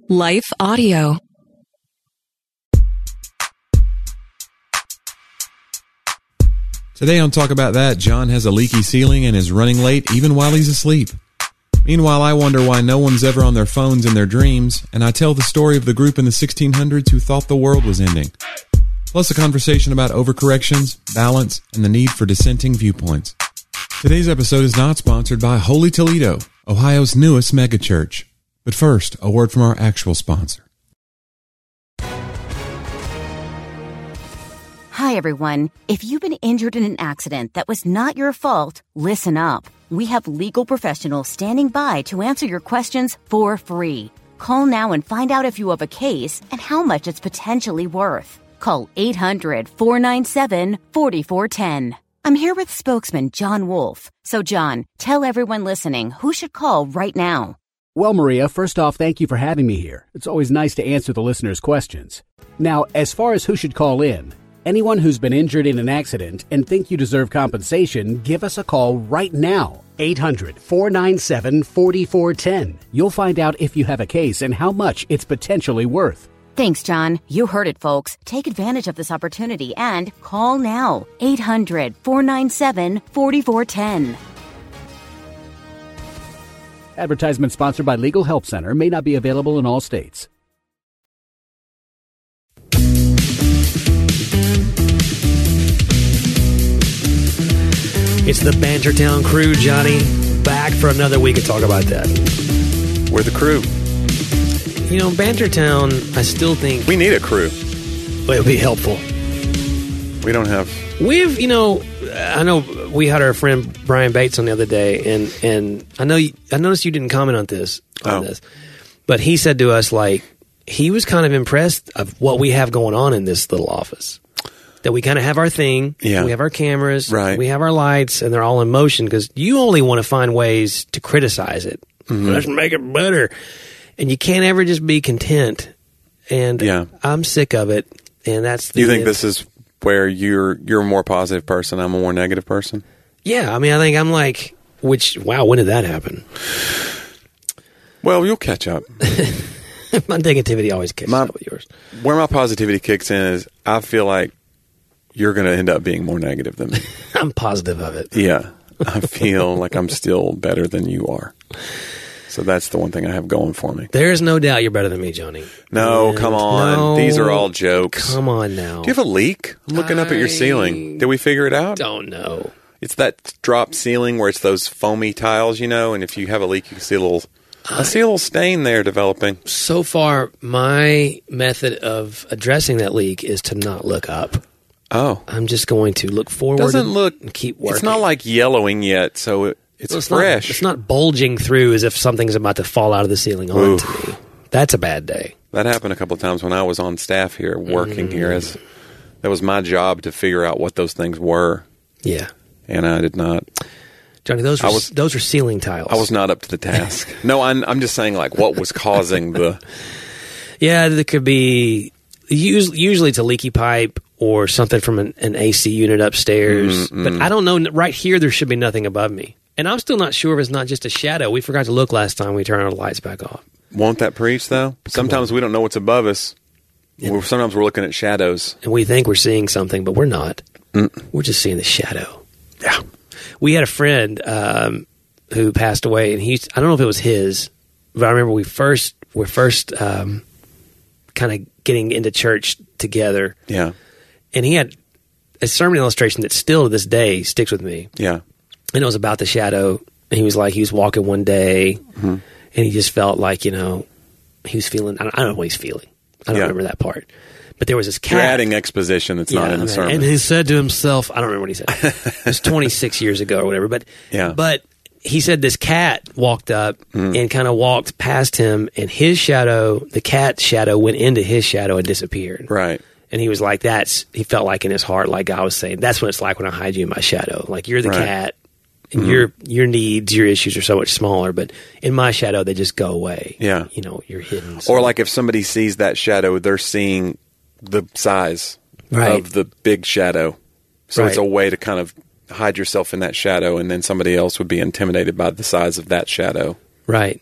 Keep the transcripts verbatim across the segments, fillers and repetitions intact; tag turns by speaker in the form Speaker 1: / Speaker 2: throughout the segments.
Speaker 1: Life Audio.
Speaker 2: Today on Talk About That, John has a leaky ceiling and is running late even while he's asleep. Meanwhile, I wonder why no one's ever on their phones in their dreams, and I tell the story of the group in the sixteen hundreds who thought the world was ending. Plus a conversation about overcorrections, balance, and the need for dissenting viewpoints. Today's episode is not sponsored by Holy Toledo, Ohio's newest megachurch. But first, a word from our actual sponsor.
Speaker 3: Hi, everyone. If you've been injured in an accident that was not your fault, listen up. We have legal professionals standing by to answer your questions for free. Call now and find out if you have a case and how much it's potentially worth. Call eight hundred, four nine seven, four four one zero. I'm here with spokesman John Wolf. So, John, tell everyone listening who should call right now.
Speaker 4: Well, Maria, first off, thank you for having me here. It's always nice to answer the listeners' questions. Now, as far as who should call in, anyone who's been injured in an accident and think you deserve compensation, give us a call right now. eight hundred, four nine seven, four four one zero. You'll find out if you have a case and how much it's potentially worth.
Speaker 3: Thanks, John. You heard it, folks. Take advantage of this opportunity and call now. eight hundred, four nine seven, four four one zero.
Speaker 4: Advertisement sponsored by Legal Help Center. May not be available in all states.
Speaker 5: It's the Bantertown crew, Johnny. Back for another week of Talk About That.
Speaker 6: We're the crew.
Speaker 5: You know, Bantertown, I still think...
Speaker 6: We need a crew.
Speaker 5: It would be helpful.
Speaker 6: We don't have...
Speaker 5: We've, you know... I know we had our friend Brian Bates on the other day, and, and I know you, I noticed you didn't comment on this, on
Speaker 6: oh.
Speaker 5: this, but he said to us, like, he was kind of impressed of what we have going on in this little office. That we kind of have our thing,
Speaker 6: yeah.
Speaker 5: we have our cameras,
Speaker 6: right.
Speaker 5: we have our lights, and they're all in motion, because you only want to find ways to criticize it. Mm-hmm. Let's make it better. And you can't ever just be content. And
Speaker 6: yeah. I'm
Speaker 5: sick of it, and that's the
Speaker 6: You think
Speaker 5: end.
Speaker 6: this is where you're you're a more positive person, I'm a more negative person?
Speaker 5: Yeah, I mean, I think I'm like, which, wow, when did that happen?
Speaker 6: Well, you'll catch up.
Speaker 5: My negativity always kicks
Speaker 6: my,
Speaker 5: up with yours.
Speaker 6: Where my positivity kicks in is I feel like you're going to end up being more negative than me.
Speaker 5: I'm positive of it.
Speaker 6: Yeah. I feel like I'm still better than you are. So that's the one thing I have going for me.
Speaker 5: There's no doubt you're better than me, Johnny.
Speaker 6: No,
Speaker 5: and
Speaker 6: come on.
Speaker 5: no,
Speaker 6: These are all jokes.
Speaker 5: Come on now.
Speaker 6: Do you have a leak? I'm looking I up at your ceiling. Did we figure it out?
Speaker 5: Don't know.
Speaker 6: It's that drop ceiling where it's those foamy tiles, you know, and if you have a leak, you can see a little... I see a little stain there developing.
Speaker 5: So far, my method of addressing that leak is to not look up.
Speaker 6: Oh.
Speaker 5: I'm just going to look forward
Speaker 6: Doesn't look,
Speaker 5: and keep working.
Speaker 6: It's not like yellowing yet, so it, it's,
Speaker 5: well, it's
Speaker 6: fresh.
Speaker 5: Not, it's not bulging through as if something's about to fall out of the ceiling onto
Speaker 6: Oof.
Speaker 5: me. That's a bad day.
Speaker 6: That happened a couple of times when I was on staff here, working mm. here. As that was my job to figure out what those things were.
Speaker 5: Yeah.
Speaker 6: And I did not...
Speaker 5: Johnny, those were,
Speaker 6: was,
Speaker 5: those are ceiling tiles.
Speaker 6: I was not up to the task. No, I'm, I'm just saying, like, what was causing the...
Speaker 5: Yeah, there could be... Usually it's a leaky pipe or something from an, an A C unit upstairs. Mm-mm. But I don't know. Right here, there should be nothing above me. And I'm still not sure if it's not just a shadow. We forgot to look last time we turned our lights back off.
Speaker 6: Won't that preach, though? Sometimes we don't know what's above us. Yeah. We're, sometimes we're looking at shadows.
Speaker 5: And we think we're seeing something, but we're not.
Speaker 6: Mm.
Speaker 5: We're just seeing the shadow.
Speaker 6: Yeah.
Speaker 5: We had a friend um, who passed away, and he I don't know if it was his, but I remember we first we first um, kind of getting into church together.
Speaker 6: Yeah.
Speaker 5: And he had a sermon illustration that still to this day sticks with me.
Speaker 6: Yeah.
Speaker 5: And it was about the shadow. And he was like, he was walking one day, mm-hmm. and he just felt like, you know, he was feeling, I don't, I don't know what he's feeling. I don't yeah. remember that part. But there was this cat.
Speaker 6: You're adding exposition that's yeah, not in the sermon.
Speaker 5: And he said to himself, I don't remember what he said. It was twenty-six years ago or whatever. But
Speaker 6: yeah.
Speaker 5: but he said this cat walked up mm. and kind of walked past him, and his shadow, the cat's shadow, went into his shadow and disappeared.
Speaker 6: Right.
Speaker 5: And he was like, that's, he felt like in his heart, like I was saying, that's what it's like when I hide you in my shadow. Like you're the
Speaker 6: right.
Speaker 5: cat, and
Speaker 6: mm-hmm.
Speaker 5: your your needs, your issues are so much smaller, but in my shadow, they just go away.
Speaker 6: Yeah.
Speaker 5: You know, you're hidden. So.
Speaker 6: Or like if somebody sees that shadow, they're seeing the size
Speaker 5: right.
Speaker 6: of the big shadow. So
Speaker 5: right.
Speaker 6: it's a way to kind of hide yourself in that shadow, and then somebody else would be intimidated by the size of that shadow.
Speaker 5: Right.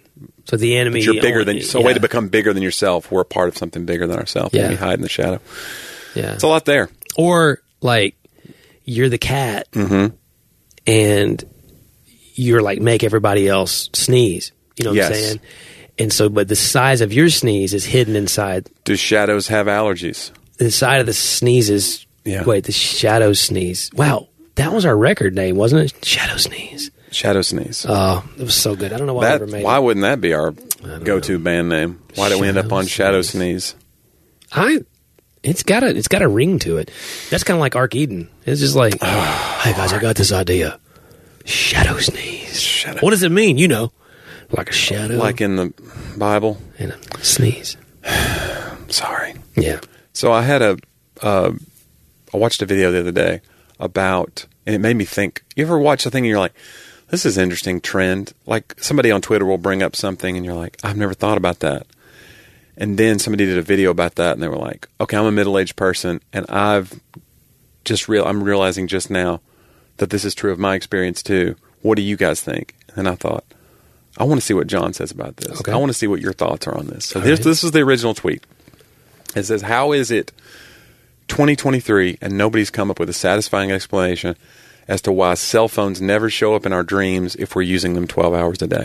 Speaker 5: So the enemy,
Speaker 6: But you're bigger
Speaker 5: only-
Speaker 6: than. So a
Speaker 5: yeah.
Speaker 6: way to become bigger than yourself. We're a part of something bigger than ourselves.
Speaker 5: Yeah.
Speaker 6: And we hide in the shadow.
Speaker 5: Yeah.
Speaker 6: It's a lot there.
Speaker 5: Or like you're the cat,
Speaker 6: Mm-hmm.
Speaker 5: and you're like make everybody else sneeze. You know what I'm
Speaker 6: Yes.
Speaker 5: saying? And so, but the size of your sneeze is hidden inside.
Speaker 6: Do shadows have allergies?
Speaker 5: The side of the sneeze is
Speaker 6: Yeah.
Speaker 5: wait, the shadow sneeze. Wow, that was our record name, wasn't it? Shadow sneeze.
Speaker 6: Shadow sneeze.
Speaker 5: Oh, it was so good. I don't know why I
Speaker 6: that,
Speaker 5: ever made
Speaker 6: why
Speaker 5: it.
Speaker 6: wouldn't that be our go-to band name? Why did we end up
Speaker 5: Shadow
Speaker 6: on Shadow
Speaker 5: Sneeze.
Speaker 6: Sneeze?
Speaker 5: I. It's got a it's got a ring to it. That's kind of like Ark Eden. It's just like, hey guys, I got this idea. Shadow sneeze.
Speaker 6: Shadow.
Speaker 5: What does it mean? You know, like a shadow,
Speaker 6: Like in the Bible?
Speaker 5: and a sneeze.
Speaker 6: Sorry.
Speaker 5: Yeah.
Speaker 6: So I had a, uh, I watched a video the other day about, and it made me think, you ever watch a thing and you're like, this is an interesting trend. Like somebody on Twitter will bring up something and you're like, I've never thought about that. And then somebody did a video about that and they were like, okay, I'm a middle-aged person and I've just real, I'm realizing just now that this is true of my experience too. What do you guys think? And I thought, I want to see what John says about this.
Speaker 5: Okay.
Speaker 6: I want to see what your thoughts are on this. So
Speaker 5: All
Speaker 6: here's,
Speaker 5: right.
Speaker 6: this is the original tweet. It says, how is it twenty twenty-three and nobody's come up with a satisfying explanation as to why cell phones never show up in our dreams if we're using them twelve hours a day?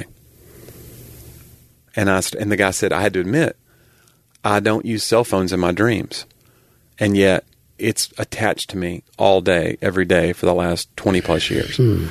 Speaker 6: And I st- and the guy said, I had to admit, I don't use cell phones in my dreams. And yet it's attached to me all day, every day for the last twenty plus years.
Speaker 5: Hmm.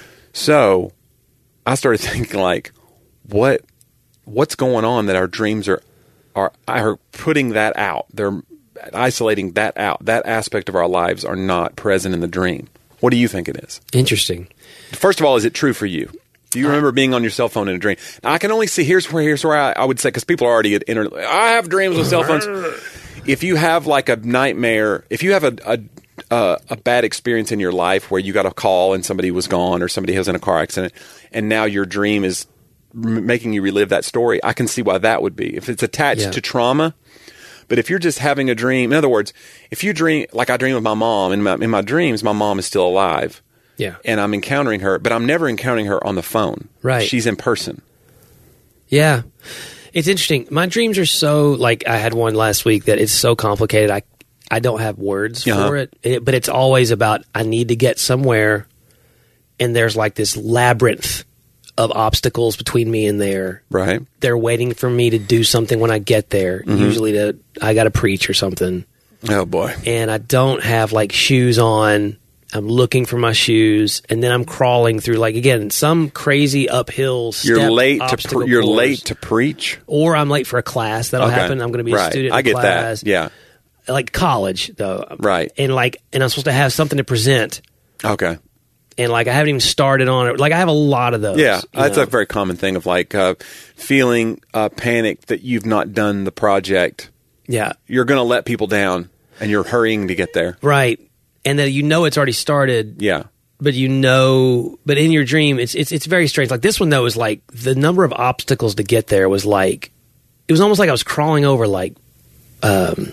Speaker 6: So I started thinking like, what what's going on that our dreams are are are putting that out. They're isolating that out. That aspect of our lives are not present in the dream. What do you think it is?
Speaker 5: Interesting.
Speaker 6: First of all, is it true for you? Do you remember being on your cell phone in a dream? Now, I can only see, here's where here's where I, I would say, because people are already at inter- I have dreams with cell phones. If you have like a nightmare, if you have a, a, a, a bad experience in your life where you got a call and somebody was gone or somebody was in a car accident, and now your dream is m- making you relive that story, I can see why that would be. If it's attached
Speaker 5: Yeah.
Speaker 6: to trauma. But if you're just having a dream, in other words, if you dream, like I dream of my mom, in my, in my dreams, my mom is still alive.
Speaker 5: Yeah.
Speaker 6: And I'm encountering her, but I'm never encountering her on the phone.
Speaker 5: Right.
Speaker 6: She's in person.
Speaker 5: Yeah. It's interesting. My dreams are so, like, I had one last week that it's so complicated. I, I don't have words
Speaker 6: Uh-huh.
Speaker 5: for it. it. But it's always about, I need to get somewhere, and there's like this labyrinth of obstacles between me and there.
Speaker 6: Right.
Speaker 5: They're waiting for me to do something when I get there.
Speaker 6: Mm-hmm.
Speaker 5: Usually to, I got to preach or something.
Speaker 6: Oh, boy.
Speaker 5: And I don't have like shoes on. I'm looking for my shoes, and then I'm crawling through, like, again, some crazy uphill step
Speaker 6: You're late to
Speaker 5: obstacle
Speaker 6: pre- you're
Speaker 5: course.
Speaker 6: late to preach.
Speaker 5: Or I'm late for a class. That'll
Speaker 6: Okay.
Speaker 5: happen. I'm going to be a
Speaker 6: Right.
Speaker 5: student in
Speaker 6: I get
Speaker 5: class.
Speaker 6: that. Yeah.
Speaker 5: Like college, though.
Speaker 6: Right.
Speaker 5: And like, and I'm supposed to have something to present.
Speaker 6: Okay.
Speaker 5: And like, I haven't even started on it. Like, I have a lot of those.
Speaker 6: Yeah,
Speaker 5: you
Speaker 6: that's
Speaker 5: know?
Speaker 6: a very common thing of like uh, feeling uh, panicked that you've not done the project.
Speaker 5: Yeah.
Speaker 6: You're going to let people down, and you're hurrying to get there.
Speaker 5: Right. And that you know it's already started.
Speaker 6: Yeah.
Speaker 5: But you know, but in your dream, it's it's it's very strange. Like this one though was like the number of obstacles to get there was like, it was almost like I was crawling over like, um,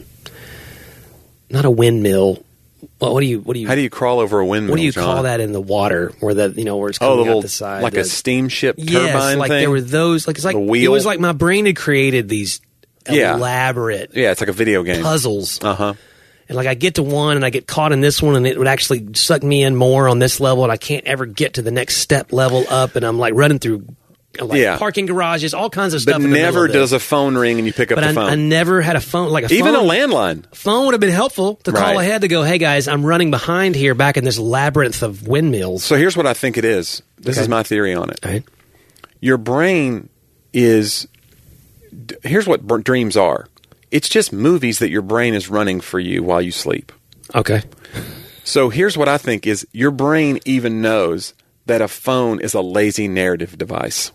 Speaker 5: not a windmill. Well, what do you what do you
Speaker 6: How do you crawl over a windmill?
Speaker 5: what do you
Speaker 6: John?
Speaker 5: call that in the water where the you know where it's
Speaker 6: Oh,
Speaker 5: coming
Speaker 6: the
Speaker 5: out
Speaker 6: little
Speaker 5: the side,
Speaker 6: like
Speaker 5: the,
Speaker 6: a steamship turbine
Speaker 5: yes, like
Speaker 6: thing.
Speaker 5: there were those like it's like
Speaker 6: The wheel?
Speaker 5: it was like my brain had created these
Speaker 6: Yeah.
Speaker 5: elaborate
Speaker 6: Yeah, it's like a video game.
Speaker 5: puzzles.
Speaker 6: Uh huh.
Speaker 5: And like I get to one and I get caught in this one and it would actually suck me in more on this level and I can't ever get to the next step level up and I'm like running through like
Speaker 6: Yeah.
Speaker 5: parking garages, all kinds of stuff.
Speaker 6: But
Speaker 5: in the middle
Speaker 6: never
Speaker 5: of
Speaker 6: does
Speaker 5: this.
Speaker 6: a phone ring and you pick up
Speaker 5: But
Speaker 6: the
Speaker 5: I,
Speaker 6: phone.
Speaker 5: I never had a phone like a
Speaker 6: Even
Speaker 5: phone.
Speaker 6: a landline.
Speaker 5: Phone would have been helpful to call
Speaker 6: Right.
Speaker 5: ahead to go, hey guys, I'm running behind here back in this labyrinth of windmills.
Speaker 6: So here's what I think it is. This
Speaker 5: Okay.
Speaker 6: is my theory on it.
Speaker 5: All right.
Speaker 6: Your brain is. d- Here's what br- dreams are. It's just movies that your brain is running for you while you sleep.
Speaker 5: Okay.
Speaker 6: So here's what I think is your brain even knows that a phone is a lazy narrative device.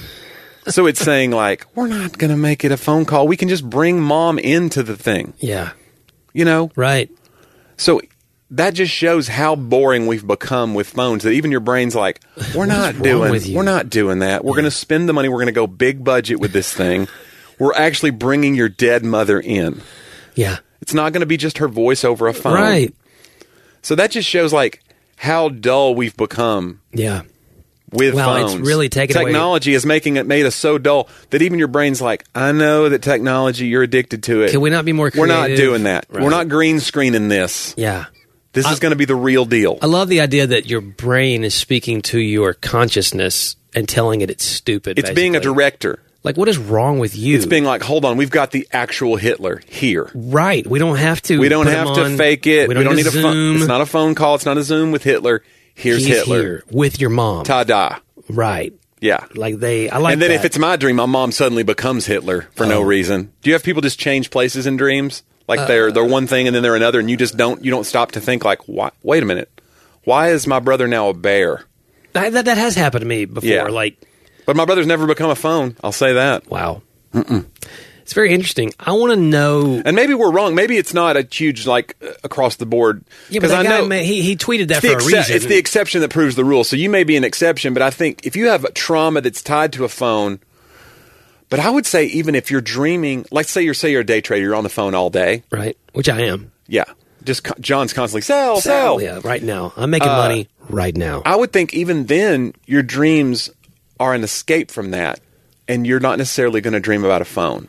Speaker 6: So it's saying like, we're not going to make it a phone call. We can just bring mom into the thing,
Speaker 5: Yeah.
Speaker 6: you know?
Speaker 5: Right.
Speaker 6: So that just shows how boring we've become with phones that even your brain's like, we're not
Speaker 5: wrong
Speaker 6: doing
Speaker 5: with you?
Speaker 6: we're not doing that. We're going to spend the money. We're going to go big budget with this thing. We're actually bringing your dead mother in.
Speaker 5: Yeah.
Speaker 6: It's not going to be just her voice over a phone.
Speaker 5: Right.
Speaker 6: So that just shows like how dull we've become
Speaker 5: Yeah.
Speaker 6: with
Speaker 5: Wow,
Speaker 6: phones.
Speaker 5: it's really taken away-
Speaker 6: Technology is making it made us so dull that even your brain's like, I know that technology, you're addicted to it.
Speaker 5: Can we not be more
Speaker 6: We're not
Speaker 5: creative?
Speaker 6: doing that.
Speaker 5: Right.
Speaker 6: We're not green screening this.
Speaker 5: Yeah.
Speaker 6: This is going to be the real deal.
Speaker 5: I love the idea that your brain is speaking to your consciousness and telling it it's stupid.
Speaker 6: It's being a
Speaker 5: basically.
Speaker 6: director.
Speaker 5: Like, what is wrong with you?
Speaker 6: It's being like, hold on, we've got the actual Hitler here.
Speaker 5: Right. We don't have to.
Speaker 6: We don't
Speaker 5: put
Speaker 6: have
Speaker 5: him
Speaker 6: to
Speaker 5: on.
Speaker 6: fake it.
Speaker 5: We don't,
Speaker 6: need
Speaker 5: need
Speaker 6: a phone.
Speaker 5: Zoom.
Speaker 6: It's not a phone call. It's not a Zoom with Hitler. Here's
Speaker 5: He's
Speaker 6: Hitler.
Speaker 5: here with your mom.
Speaker 6: Ta-da.
Speaker 5: Right.
Speaker 6: Yeah.
Speaker 5: Like they, I like
Speaker 6: and then
Speaker 5: that.
Speaker 6: if it's my dream, my mom suddenly becomes Hitler for
Speaker 5: Oh.
Speaker 6: no reason. Do you have people just change places in dreams? Like they're they're one thing and then they're another, and you just don't you don't stop to think like, why, wait a minute, why is my brother now a bear?
Speaker 5: that, that, that has happened to me before.
Speaker 6: Yeah.
Speaker 5: Like,
Speaker 6: But my brother's never become a phone. I'll say that.
Speaker 5: wow. Mm-mm. It's very interesting. I want to know.
Speaker 6: And maybe we're wrong. Maybe it's not a huge like uh, across the board.
Speaker 5: Yeah, but
Speaker 6: 'Cause
Speaker 5: that
Speaker 6: I
Speaker 5: guy,
Speaker 6: know
Speaker 5: ma- he, he tweeted that
Speaker 6: it's
Speaker 5: for
Speaker 6: the,
Speaker 5: a
Speaker 6: exce-
Speaker 5: reason.
Speaker 6: it's the exception that proves the rule. So you may be an exception, but I think if you have trauma that's tied to a phone. But I would say even if you're dreaming, like say you're say you're a day trader, you're on the phone all day.
Speaker 5: Right. Which I am.
Speaker 6: Yeah. Just co- John's constantly sell, sell.
Speaker 5: Yeah, right now. I'm making money right now.
Speaker 6: I would think even then your dreams are an escape from that, and you're not necessarily going to dream about a phone.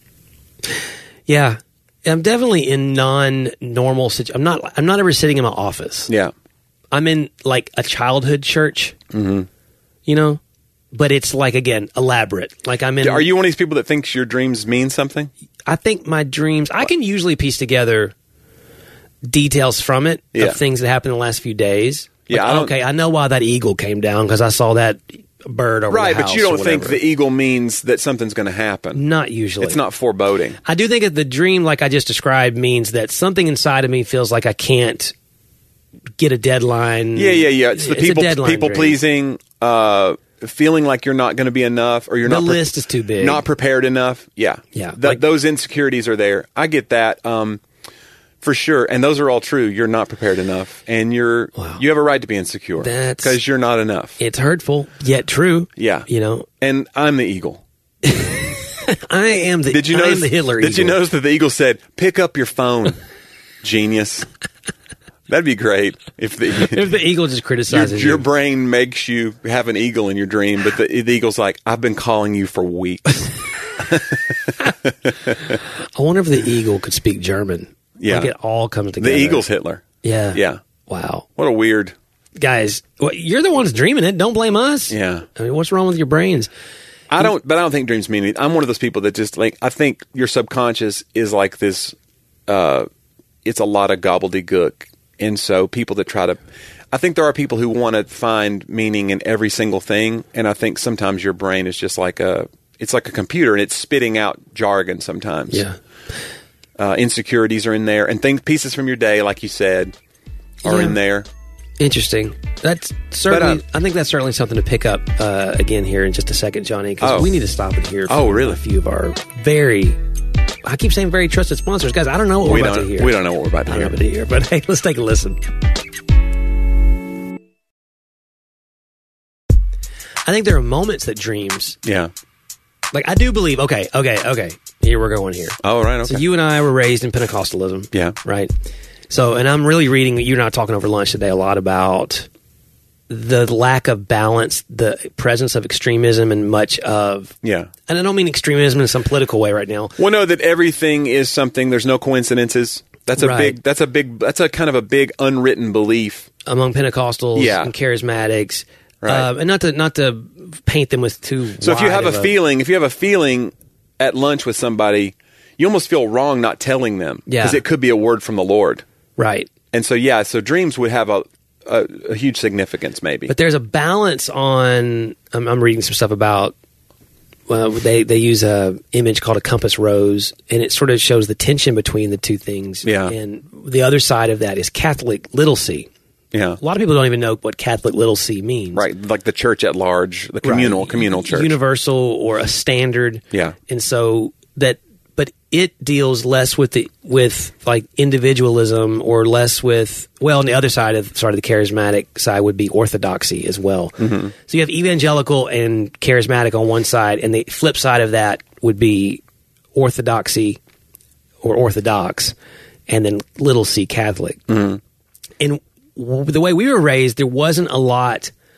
Speaker 5: Yeah. I'm definitely in non-normal situations. I'm not, I'm not ever sitting in my office.
Speaker 6: Yeah.
Speaker 5: I'm in like a childhood church, mm-hmm. you know, but it's like, again, elaborate. Like I'm in.
Speaker 6: Are you one of these people that thinks your dreams mean something?
Speaker 5: I think my dreams, I can usually piece together details from it
Speaker 6: Yeah.
Speaker 5: of things that happened in the last few days.
Speaker 6: Yeah,
Speaker 5: Like,
Speaker 6: I don't-
Speaker 5: okay, I know why that eagle came down because I saw that bird over
Speaker 6: Right,
Speaker 5: the
Speaker 6: but
Speaker 5: house
Speaker 6: you don't
Speaker 5: or
Speaker 6: think
Speaker 5: whatever.
Speaker 6: the eagle means that something's going to happen.
Speaker 5: Not usually.
Speaker 6: It's not foreboding.
Speaker 5: I do think that the dream, like I just described, means that something inside of me feels like I can't get a deadline.
Speaker 6: Yeah, yeah, yeah. It's the
Speaker 5: a
Speaker 6: people
Speaker 5: deadline
Speaker 6: people
Speaker 5: dream.
Speaker 6: pleasing, uh, feeling like you're not going to be enough, or you're
Speaker 5: The
Speaker 6: not pre-
Speaker 5: list is too big.
Speaker 6: not prepared enough. Yeah,
Speaker 5: Yeah,
Speaker 6: Th-
Speaker 5: like-
Speaker 6: those insecurities are there. I get that. Um, For sure, and those are all true. You're not prepared enough, and you're
Speaker 5: Wow.
Speaker 6: you have a right to be insecure
Speaker 5: That's-
Speaker 6: because you're not enough.
Speaker 5: It's hurtful, yet true.
Speaker 6: Yeah,
Speaker 5: You know,
Speaker 6: And I'm the eagle.
Speaker 5: I am the,
Speaker 6: Did you
Speaker 5: I
Speaker 6: notice
Speaker 5: am the Hitler
Speaker 6: Did you
Speaker 5: eagle.
Speaker 6: notice that the eagle said, "Pick up your phone, genius"? That'd be great if the
Speaker 5: If the eagle just
Speaker 6: your,
Speaker 5: criticizes
Speaker 6: your
Speaker 5: you.
Speaker 6: brain makes you have an eagle in your dream, but the, the eagle's like, "I've been calling you for weeks."
Speaker 5: I wonder if the eagle could speak German.
Speaker 6: Yeah.
Speaker 5: Like it all comes
Speaker 6: The
Speaker 5: together.
Speaker 6: eagle's Hitler.
Speaker 5: Yeah.
Speaker 6: Yeah.
Speaker 5: Wow.
Speaker 6: What a weird.
Speaker 5: Guys, well, you're the ones dreaming it. Don't blame us.
Speaker 6: Yeah.
Speaker 5: I mean, what's wrong with your brains?
Speaker 6: I don't, but I don't think dreams mean anything. I'm one of those people that just like, I think your subconscious is like this, uh, it's a lot of gobbledygook. And so people that try to, I think there are people who want to find meaning in every single thing. And I think sometimes your brain is just like a, it's like a computer and it's spitting out jargon sometimes.
Speaker 5: Yeah.
Speaker 6: Uh, insecurities are in there, and things, pieces from your day, like you said, are
Speaker 5: Yeah.
Speaker 6: in there.
Speaker 5: Interesting. That's certainly,
Speaker 6: But, uh,
Speaker 5: I think that's certainly something to pick up uh, again here in just a second, Johnny, because
Speaker 6: Oh.
Speaker 5: we need to stop and hear from
Speaker 6: Oh, really?
Speaker 5: a few of our very, I keep saying very trusted sponsors. Guys, I don't know what
Speaker 6: We
Speaker 5: we're about
Speaker 6: don't,
Speaker 5: to hear.
Speaker 6: we don't know what we're about to
Speaker 5: I
Speaker 6: hear.
Speaker 5: don't know what to hear, but hey, let's take a listen. I think there are moments that dreams,
Speaker 6: Yeah.
Speaker 5: like I do believe, okay, okay, okay, here we're going here.
Speaker 6: Oh, right. Okay.
Speaker 5: So you and I were raised in Pentecostalism.
Speaker 6: Yeah.
Speaker 5: Right. So, and I'm really reading, you and I were talking over lunch today a lot about the lack of balance, the presence of extremism and much of,
Speaker 6: Yeah.
Speaker 5: and I don't mean extremism in some political way right now.
Speaker 6: Well, know that everything is something. There's no coincidences. That's a
Speaker 5: Right.
Speaker 6: big. That's a big. That's a kind of a big unwritten belief.
Speaker 5: Among Pentecostals
Speaker 6: Yeah.
Speaker 5: and charismatics.
Speaker 6: Right.
Speaker 5: Uh, and not to, not to paint them with too
Speaker 6: So if you
Speaker 5: wide
Speaker 6: have a
Speaker 5: of
Speaker 6: feeling, if you have a feeling at lunch with somebody, you almost feel wrong not telling them
Speaker 5: Yeah.
Speaker 6: because it could be a word from the Lord.
Speaker 5: Right.
Speaker 6: And so yeah, so dreams would have a a, a huge significance, maybe.
Speaker 5: But there's a balance on. I'm, I'm reading some stuff about. Well, they they use a image called a compass rose, and it sort of shows the tension between the two things.
Speaker 6: Yeah.
Speaker 5: And the other side of that is Catholic little c.
Speaker 6: yeah.
Speaker 5: A lot of people don't even know what Catholic little c means.
Speaker 6: Right, like the church at large, the communal
Speaker 5: Right.
Speaker 6: communal church.
Speaker 5: Universal or a standard.
Speaker 6: Yeah.
Speaker 5: And so that, but it deals less with the with like individualism or less with, well, on the other side of sort of the charismatic side would be orthodoxy as well. Mm-hmm. So you have evangelical and charismatic on one side, and the flip side of that would be orthodoxy or orthodox, and then little c Catholic. Mm-hmm. And w- the way we were raised, there wasn't a lot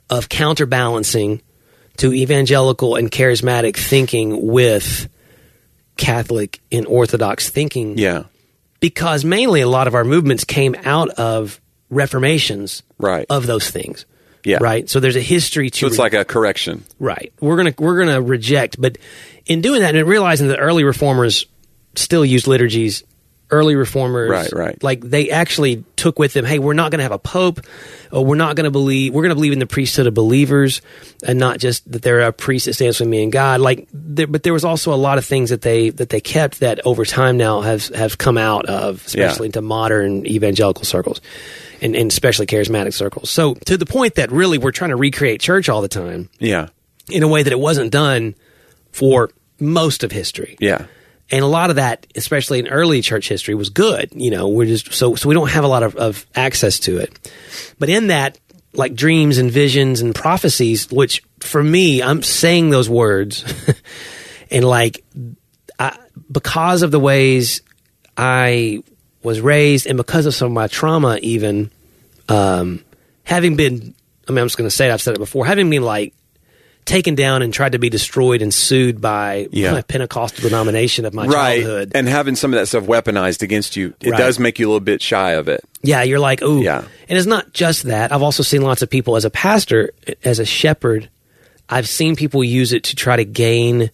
Speaker 5: of counterbalancing to evangelical and charismatic thinking with Catholic and Orthodox thinking.
Speaker 6: Yeah.
Speaker 5: Because mainly a lot of our movements came out of reformations
Speaker 6: Right.
Speaker 5: of those things.
Speaker 6: Yeah.
Speaker 5: Right. So there's a history to
Speaker 6: So it's
Speaker 5: re-
Speaker 6: like a correction.
Speaker 5: right. We're gonna we're gonna reject, but in doing that and realizing that early reformers still used liturgies, early reformers,
Speaker 6: Right, right.
Speaker 5: like they actually took with them, hey, we're not going to have a pope, or we're not going to believe, we're going to believe in the priesthood of believers, and not just that they're a priest that stands with me and God. Like, there, but there was also a lot of things that they that they kept that over time now have have come out of, especially
Speaker 6: Yeah.
Speaker 5: into modern evangelical circles, and, and especially charismatic circles. So to the point that really we're trying to recreate church all the time
Speaker 6: Yeah.
Speaker 5: in a way that it wasn't done for most of history.
Speaker 6: Yeah.
Speaker 5: And a lot of that, especially in early church history, was good. You know, we're just so so we don't have a lot of, of access to it. But in that, like dreams and visions and prophecies, which for me, I'm saying those words, and like I, because of the ways I was raised, and because of some of my trauma, even um, having been, I mean, I'm just going to say it, I've said it before, having been like taken down and tried to be destroyed and sued by
Speaker 6: Yeah.
Speaker 5: my Pentecostal denomination of my
Speaker 6: Right.
Speaker 5: childhood.
Speaker 6: And having some of that stuff weaponized against you, it
Speaker 5: Right.
Speaker 6: does make you a little bit shy of it.
Speaker 5: Yeah, you're like, ooh.
Speaker 6: Yeah.
Speaker 5: And it's not just that. I've also seen lots of people as a pastor, as a shepherd, I've seen people use it to try to gain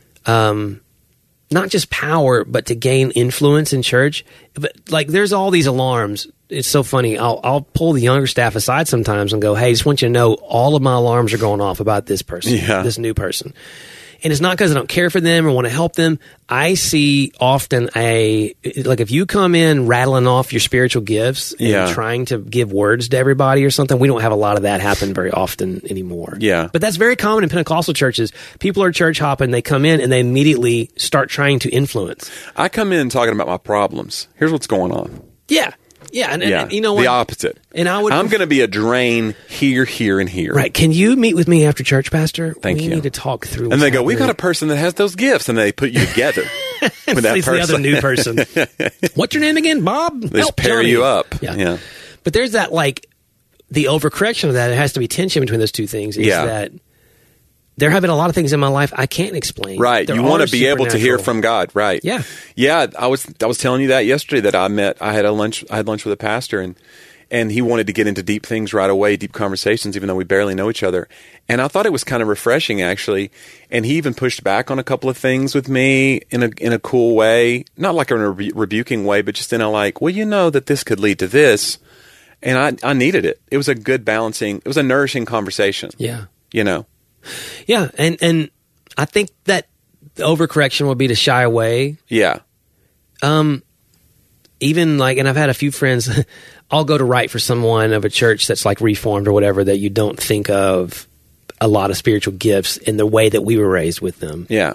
Speaker 5: um, not just power, but to gain influence in church. But like, there's all these alarms. It's so funny. I'll I'll pull the younger staff aside sometimes and go, hey, I just want you to know all of my alarms are going off about this person,
Speaker 6: Yeah.
Speaker 5: this new person. And it's not because I don't care for them or want to help them. I see often a, like if you come in rattling off your spiritual gifts and
Speaker 6: Yeah.
Speaker 5: trying to give words to everybody or something, we don't have a lot of that happen very often anymore.
Speaker 6: Yeah.
Speaker 5: But that's very common in Pentecostal churches. People are church hopping, they come in and they immediately start trying to influence.
Speaker 6: I come in talking about my problems. Here's what's going on.
Speaker 5: Yeah. Yeah. And, and-
Speaker 6: Yeah.
Speaker 5: and you know what?
Speaker 6: The opposite.
Speaker 5: And I would-
Speaker 6: I'm going to be a drain here, here, and here.
Speaker 5: Right. Can you meet with me after church, Pastor?
Speaker 6: Thank
Speaker 5: we
Speaker 6: you.
Speaker 5: need to talk through.
Speaker 6: And
Speaker 5: what's
Speaker 6: they go, we've got a
Speaker 5: happening."
Speaker 6: person that has those gifts, and they put you together with that
Speaker 5: It's the other
Speaker 6: person.
Speaker 5: new person. What's your name again, Bob?
Speaker 6: They just
Speaker 5: Help,
Speaker 6: pair
Speaker 5: Johnny.
Speaker 6: you up.
Speaker 5: Yeah.
Speaker 6: Yeah.
Speaker 5: But there's that, like, the overcorrection of that. It has to be tension between those two things. Is
Speaker 6: Yeah.
Speaker 5: that there have been a lot of things in my life I can't explain.
Speaker 6: Right.
Speaker 5: There
Speaker 6: You want
Speaker 5: are
Speaker 6: to be able to hear
Speaker 5: supernatural-
Speaker 6: from God. Right.
Speaker 5: Yeah.
Speaker 6: Yeah. I was I was telling you that yesterday that I met I had a lunch I had lunch with a pastor and and he wanted to get into deep things right away, deep conversations, even though we barely know each other. And I thought it was kind of refreshing actually. And he even pushed back on a couple of things with me in a in a cool way. Not like in a rebu- rebuking way, but just in a like, well, you know that this could lead to this. And I I needed it. It was a good balancing, it was a nourishing conversation.
Speaker 5: Yeah.
Speaker 6: You know.
Speaker 5: Yeah. And, and I think that the overcorrection would be to shy away.
Speaker 6: Yeah.
Speaker 5: Um, even like, and I've had a few friends, I'll go to write for someone of a church that's like reformed or whatever, that you don't think of a lot of spiritual gifts in the way that we were raised with them.
Speaker 6: Yeah.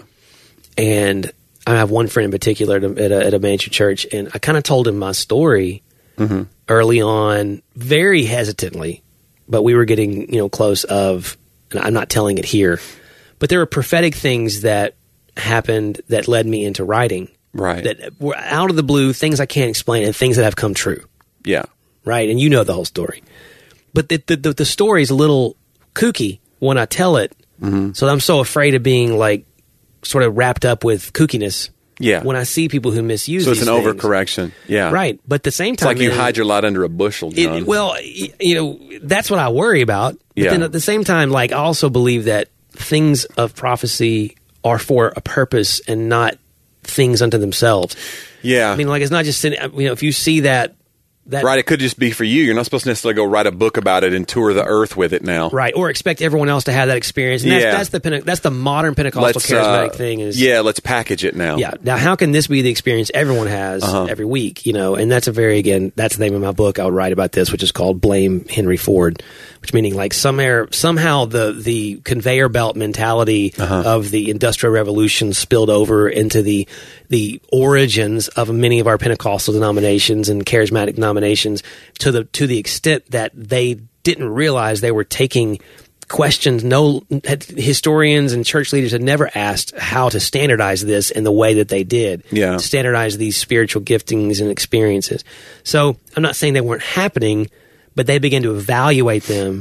Speaker 5: And I have one friend in particular at a, at a, at a major church, and I kind of told him my story
Speaker 6: Mm-hmm.
Speaker 5: early on, very hesitantly, but we were getting, you know, close of, and I'm not telling it here, but there were prophetic things that happened that led me into writing.
Speaker 6: Right.
Speaker 5: That were out of the blue, things I can't explain, and things that have come true.
Speaker 6: Yeah.
Speaker 5: Right. And you know the whole story. But the, the, the, the story is a little kooky when I tell it.
Speaker 6: Mm-hmm.
Speaker 5: So I'm so afraid of being like sort of wrapped up with kookiness.
Speaker 6: Yeah.
Speaker 5: When I see people who misuse
Speaker 6: So it's
Speaker 5: these
Speaker 6: an
Speaker 5: things.
Speaker 6: overcorrection. Yeah.
Speaker 5: Right. But at the same
Speaker 6: It's
Speaker 5: time,
Speaker 6: like you
Speaker 5: then-
Speaker 6: hide your light under a bushel, John.
Speaker 5: it, well, y- you know, that's what I worry about. But
Speaker 6: Yeah.
Speaker 5: then at the same time, like, I also believe that things of prophecy are for a purpose and not things unto themselves.
Speaker 6: yeah.
Speaker 5: I mean, like, it's not just sitting, you know, if you see that, that
Speaker 6: right. It could just be for you. You're not supposed to necessarily go write a book about it and tour the earth with it now.
Speaker 5: right, or expect everyone else to have that experience. And that's,
Speaker 6: Yeah.
Speaker 5: that's the Pente- that's the modern Pentecostal
Speaker 6: Let's,
Speaker 5: charismatic
Speaker 6: uh,
Speaker 5: thing is
Speaker 6: yeah, let's package it now.
Speaker 5: Yeah. Now, how can this be the experience everyone has
Speaker 6: Uh-huh.
Speaker 5: every week? You know, and that's a very, again, that's the name of my book. I would write about this, which is called Blame Henry Ford, which meaning like somehow, somehow the, the conveyor belt mentality
Speaker 6: Uh-huh.
Speaker 5: of the Industrial Revolution spilled over into the, the origins of many of our Pentecostal denominations and charismatic denominations to the, to the extent that they didn't realize they were taking questions no had, historians and church leaders had never asked how to standardize this in the way that they did.
Speaker 6: Yeah.
Speaker 5: To standardize these spiritual giftings and experiences. So I'm not saying they weren't happening, but they began to evaluate them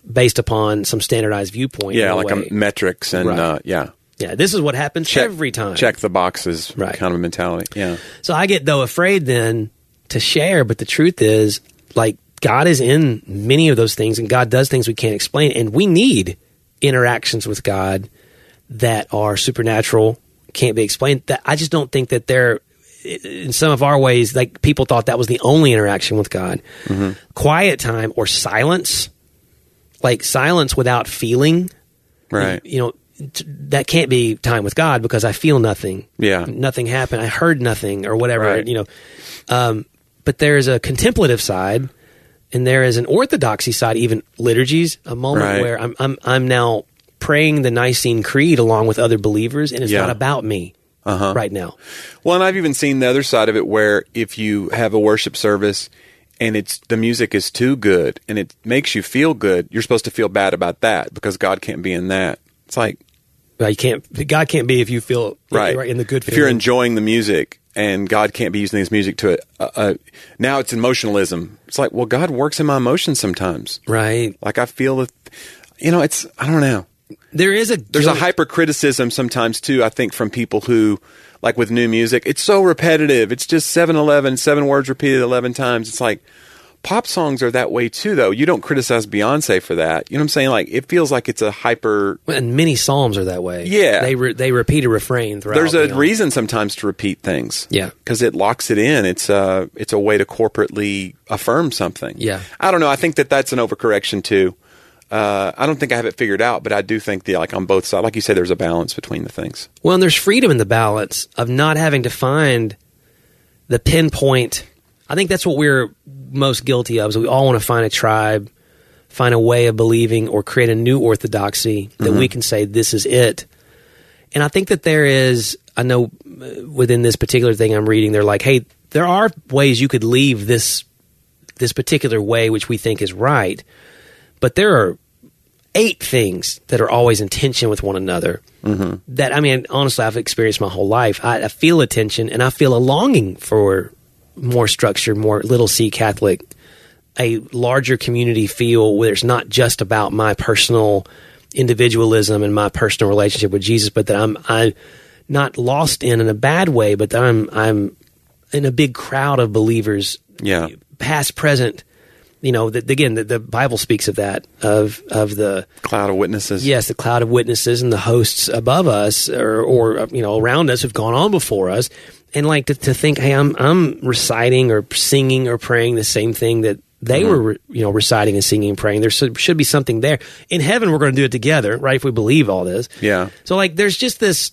Speaker 5: based upon some standardized viewpoint.
Speaker 6: Yeah,
Speaker 5: in a
Speaker 6: like
Speaker 5: way.
Speaker 6: a metrics and
Speaker 5: Right.
Speaker 6: uh, yeah.
Speaker 5: Yeah, this is what happens
Speaker 6: Check,
Speaker 5: every time.
Speaker 6: Check the boxes
Speaker 5: Right.
Speaker 6: kind of mentality. Yeah.
Speaker 5: So I get, though, afraid then to share, but the truth is, like, God is in many of those things, and God does things we can't explain, and we need interactions with God that are supernatural, can't be explained. That I just don't think that they're, in some of our ways, like, people thought that was the only interaction with God. Mm-hmm. Quiet time or silence, like silence without feeling,
Speaker 6: Right.
Speaker 5: you know, t- that can't be time with God because I feel nothing.
Speaker 6: Yeah.
Speaker 5: Nothing happened. I heard nothing or whatever,
Speaker 6: Right.
Speaker 5: you know. Um, but there's a contemplative side and there is an orthodoxy side, even liturgies, a moment
Speaker 6: Right.
Speaker 5: where I'm, I'm, I'm now praying the Nicene Creed along with other believers, and it's
Speaker 6: Yeah.
Speaker 5: not about me
Speaker 6: Uh-huh.
Speaker 5: right now.
Speaker 6: Well, and I've even seen the other side of it where if you have a worship service and it's the music is too good and it makes you feel good, you're supposed to feel bad about that because God can't be in that. It's like,
Speaker 5: Well, you can't. God can't be if you feel
Speaker 6: right,
Speaker 5: in the good.
Speaker 6: If you're
Speaker 5: feeling.
Speaker 6: enjoying the music and God can't be using this music to, uh, uh, now it's emotionalism. It's like, well, God works in my emotions sometimes.
Speaker 5: right,
Speaker 6: Like I feel that, you know, it's, I don't know.
Speaker 5: there is a
Speaker 6: There's a
Speaker 5: guilt-
Speaker 6: hypercriticism sometimes too, I think, from people who, like with new music, it's so repetitive. It's just seven eleven, seven words repeated eleven times. It's like, pop songs are that way too, though. You don't criticize Beyonce for that. You know what I'm saying? Like, it feels like it's a hyper...
Speaker 5: And many psalms are that way.
Speaker 6: Yeah.
Speaker 5: they re- they repeat a refrain throughout.
Speaker 6: There's a
Speaker 5: you know.
Speaker 6: reason sometimes to repeat things.
Speaker 5: Yeah.
Speaker 6: Because it locks it in. It's a, it's a way to corporately affirm something.
Speaker 5: Yeah.
Speaker 6: I don't know. I think that that's an overcorrection too. Uh, I don't think I have it figured out, but I do think the like on both sides, like you said, there's a balance between the things.
Speaker 5: Well, and there's freedom in the balance of not having to find the pinpoint. I think that's what we're most guilty of. Is we all want to find a tribe, find a way of believing, or create a new orthodoxy that
Speaker 6: Mm-hmm.
Speaker 5: we can say this is it. And I think that there is. I know uh, within this particular thing I'm reading, they're like, hey, there are ways you could leave this this particular way, which we think is right. But there are eight things that are always in tension with one another. Mm-hmm. That, I mean, honestly, I've experienced my whole life. I, I feel a tension, and I feel a longing for more structure, more little C Catholic, a larger community feel where it's not just about my personal individualism and my personal relationship with Jesus, but that I'm I'm not lost in in a bad way, but that I'm I'm in a big crowd of believers,
Speaker 6: Yeah.
Speaker 5: past, present. You know, that again, the, the Bible speaks of that, of of the
Speaker 6: Cloud of witnesses.
Speaker 5: yes, the cloud of witnesses and the hosts above us, or, or you know, around us who've gone on before us, and like to, to think, hey, I'm I'm reciting or singing or praying the same thing that they
Speaker 6: Mm-hmm.
Speaker 5: were, you know, reciting and singing and praying. There should, should be something there. In heaven, we're going to do it together, right? If we believe all this,
Speaker 6: Yeah.
Speaker 5: So like, there's just this.